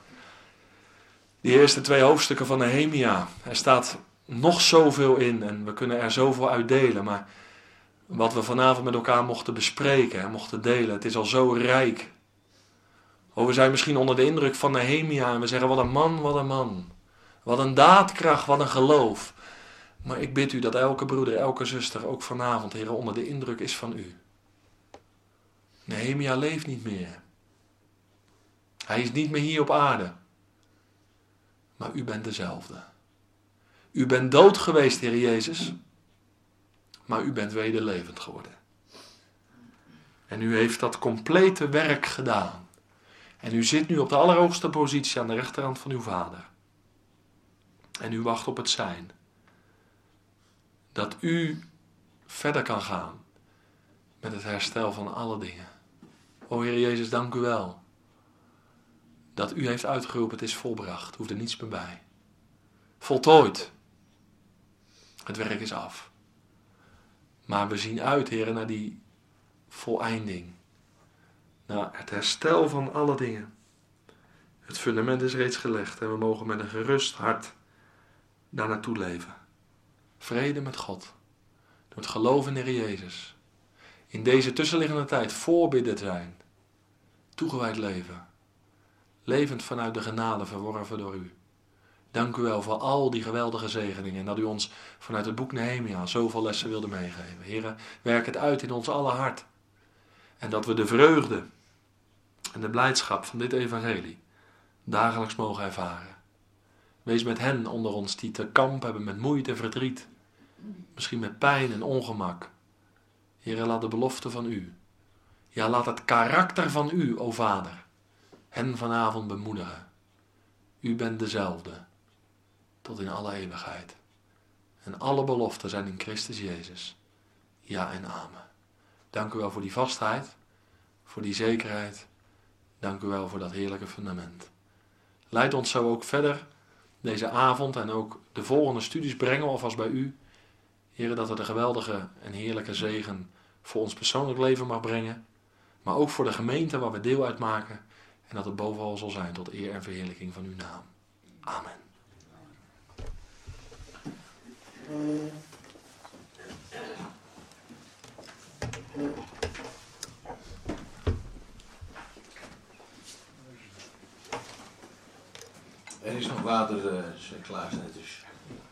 [SPEAKER 3] die eerste 2 hoofdstukken van Nehemia. Er staat nog zoveel in en we kunnen er zoveel uit delen. Maar wat we vanavond met elkaar mochten bespreken en mochten delen, het is al zo rijk. Oh, we zijn misschien onder de indruk van Nehemia en we zeggen, wat een man, wat een man. Wat een daadkracht, wat een geloof. Maar ik bid u dat elke broeder, elke zuster, ook vanavond, Heer, onder de indruk is van u. Nehemia leeft niet meer. Hij is niet meer hier op aarde. Maar u bent dezelfde. U bent dood geweest, Heer Jezus. Maar u bent wederlevend geworden. En u heeft dat complete werk gedaan. En u zit nu op de allerhoogste positie aan de rechterhand van uw Vader. En u wacht op het zijn. Dat u verder kan gaan met het herstel van alle dingen. O Heer Jezus, dank u wel. Dat u heeft uitgeroepen, het is volbracht. Hoeft er niets meer bij. Voltooid. Het werk is af. Maar we zien uit, Heer, naar die voleinding. Naar het herstel van alle dingen. Het fundament is reeds gelegd en we mogen met een gerust hart daar naartoe leven. Vrede met God. Door het geloof in de Heer Jezus. In deze tussenliggende tijd voorbidden zijn. Toegewijd leven. Levend vanuit de genade verworven door u. Dank u wel voor al die geweldige zegeningen. En dat u ons vanuit het boek Nehemia zoveel lessen wilde meegeven. Heren, werk het uit in ons alle hart. En dat we de vreugde en de blijdschap van dit evangelie dagelijks mogen ervaren. Wees met hen onder ons die te kamp hebben met moeite en verdriet. Misschien met pijn en ongemak. Heren, laat de belofte van u. Ja, laat het karakter van u, o Vader, hen vanavond bemoedigen. U bent dezelfde, tot in alle eeuwigheid. En alle beloften zijn in Christus Jezus. Ja en amen. Dank u wel voor die vastheid, voor die zekerheid. Dank u wel voor dat heerlijke fundament. Leid ons zo ook verder deze avond en ook de volgende studies brengen we alvast bij u. Heer, dat het een geweldige en heerlijke zegen voor ons persoonlijk leven mag brengen. Maar ook voor de gemeente waar we deel uitmaken. En dat het bovenal zal zijn tot eer en verheerlijking van uw naam. Amen.
[SPEAKER 1] Er is nog water klaar dus.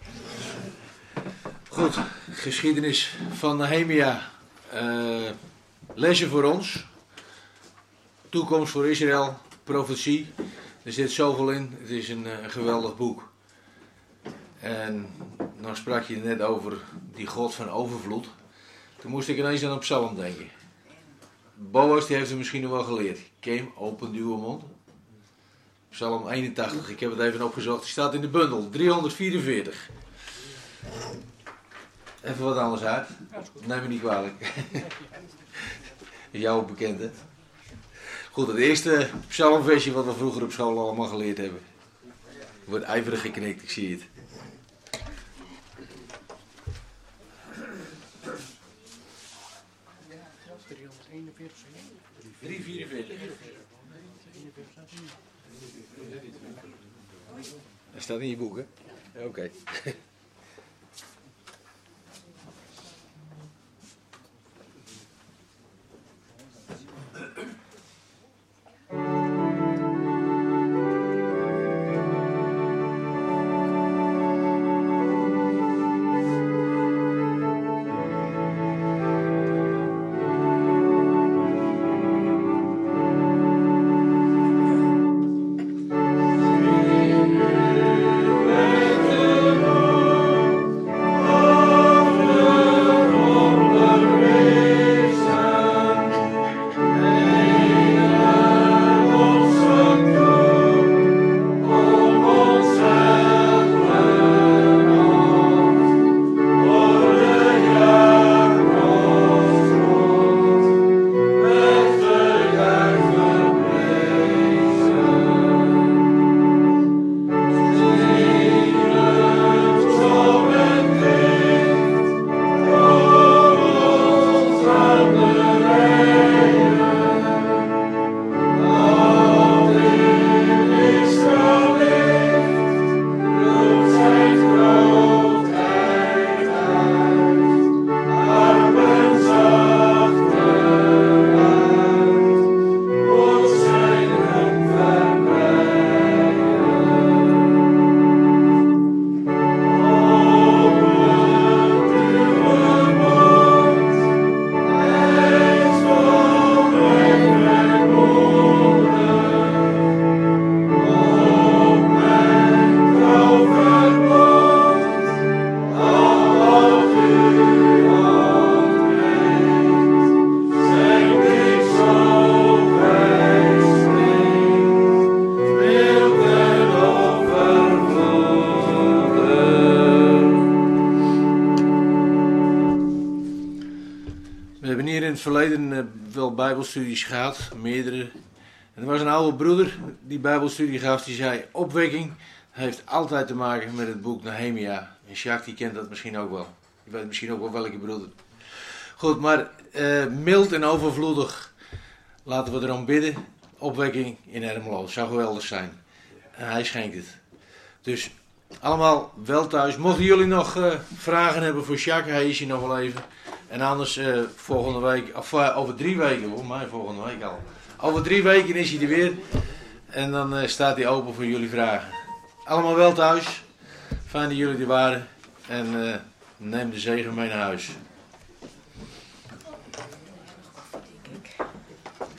[SPEAKER 1] Goed, geschiedenis van Nehemia. Lezen voor ons. Toekomst voor Israël, profetie. Er zit zoveel in. Het is een geweldig boek. En dan sprak je net over die God van overvloed. Toen moest ik ineens aan een psalm denken. Boas die heeft het misschien nog wel geleerd. Kem, open uw mond. Psalm 81, ik heb het even opgezocht. Die staat in de bundel, 344. Even wat anders uit. Neem me niet kwalijk. Jou bekend, hè? Goed, het eerste psalmversje wat we vroeger op school allemaal geleerd hebben. Er wordt ijverig geknikt, ik zie het. Dat staat in je boek, hè? Oké.
[SPEAKER 5] Amen.
[SPEAKER 1] het verleden wel bijbelstudies gehad, meerdere. En er was een oude broeder die bijbelstudie gaf, die zei, opwekking heeft altijd te maken met het boek Nehemia. En Jacques die kent dat misschien ook wel. Je weet misschien ook wel welke broeder. Goed, maar mild en overvloedig. Laten we erom bidden. Opwekking in Ermelo. Het zou geweldig zijn. En hij schenkt het. Dus allemaal wel thuis. Mochten jullie nog vragen hebben voor Jacques, hij is hier nog wel even. En anders volgende week, of over 3 weken, hoor, maar volgende week al. Over 3 weken is hij er weer. En dan staat hij open voor jullie vragen. Allemaal wel thuis. Fijn dat jullie er waren. En neem de zegen mee naar huis.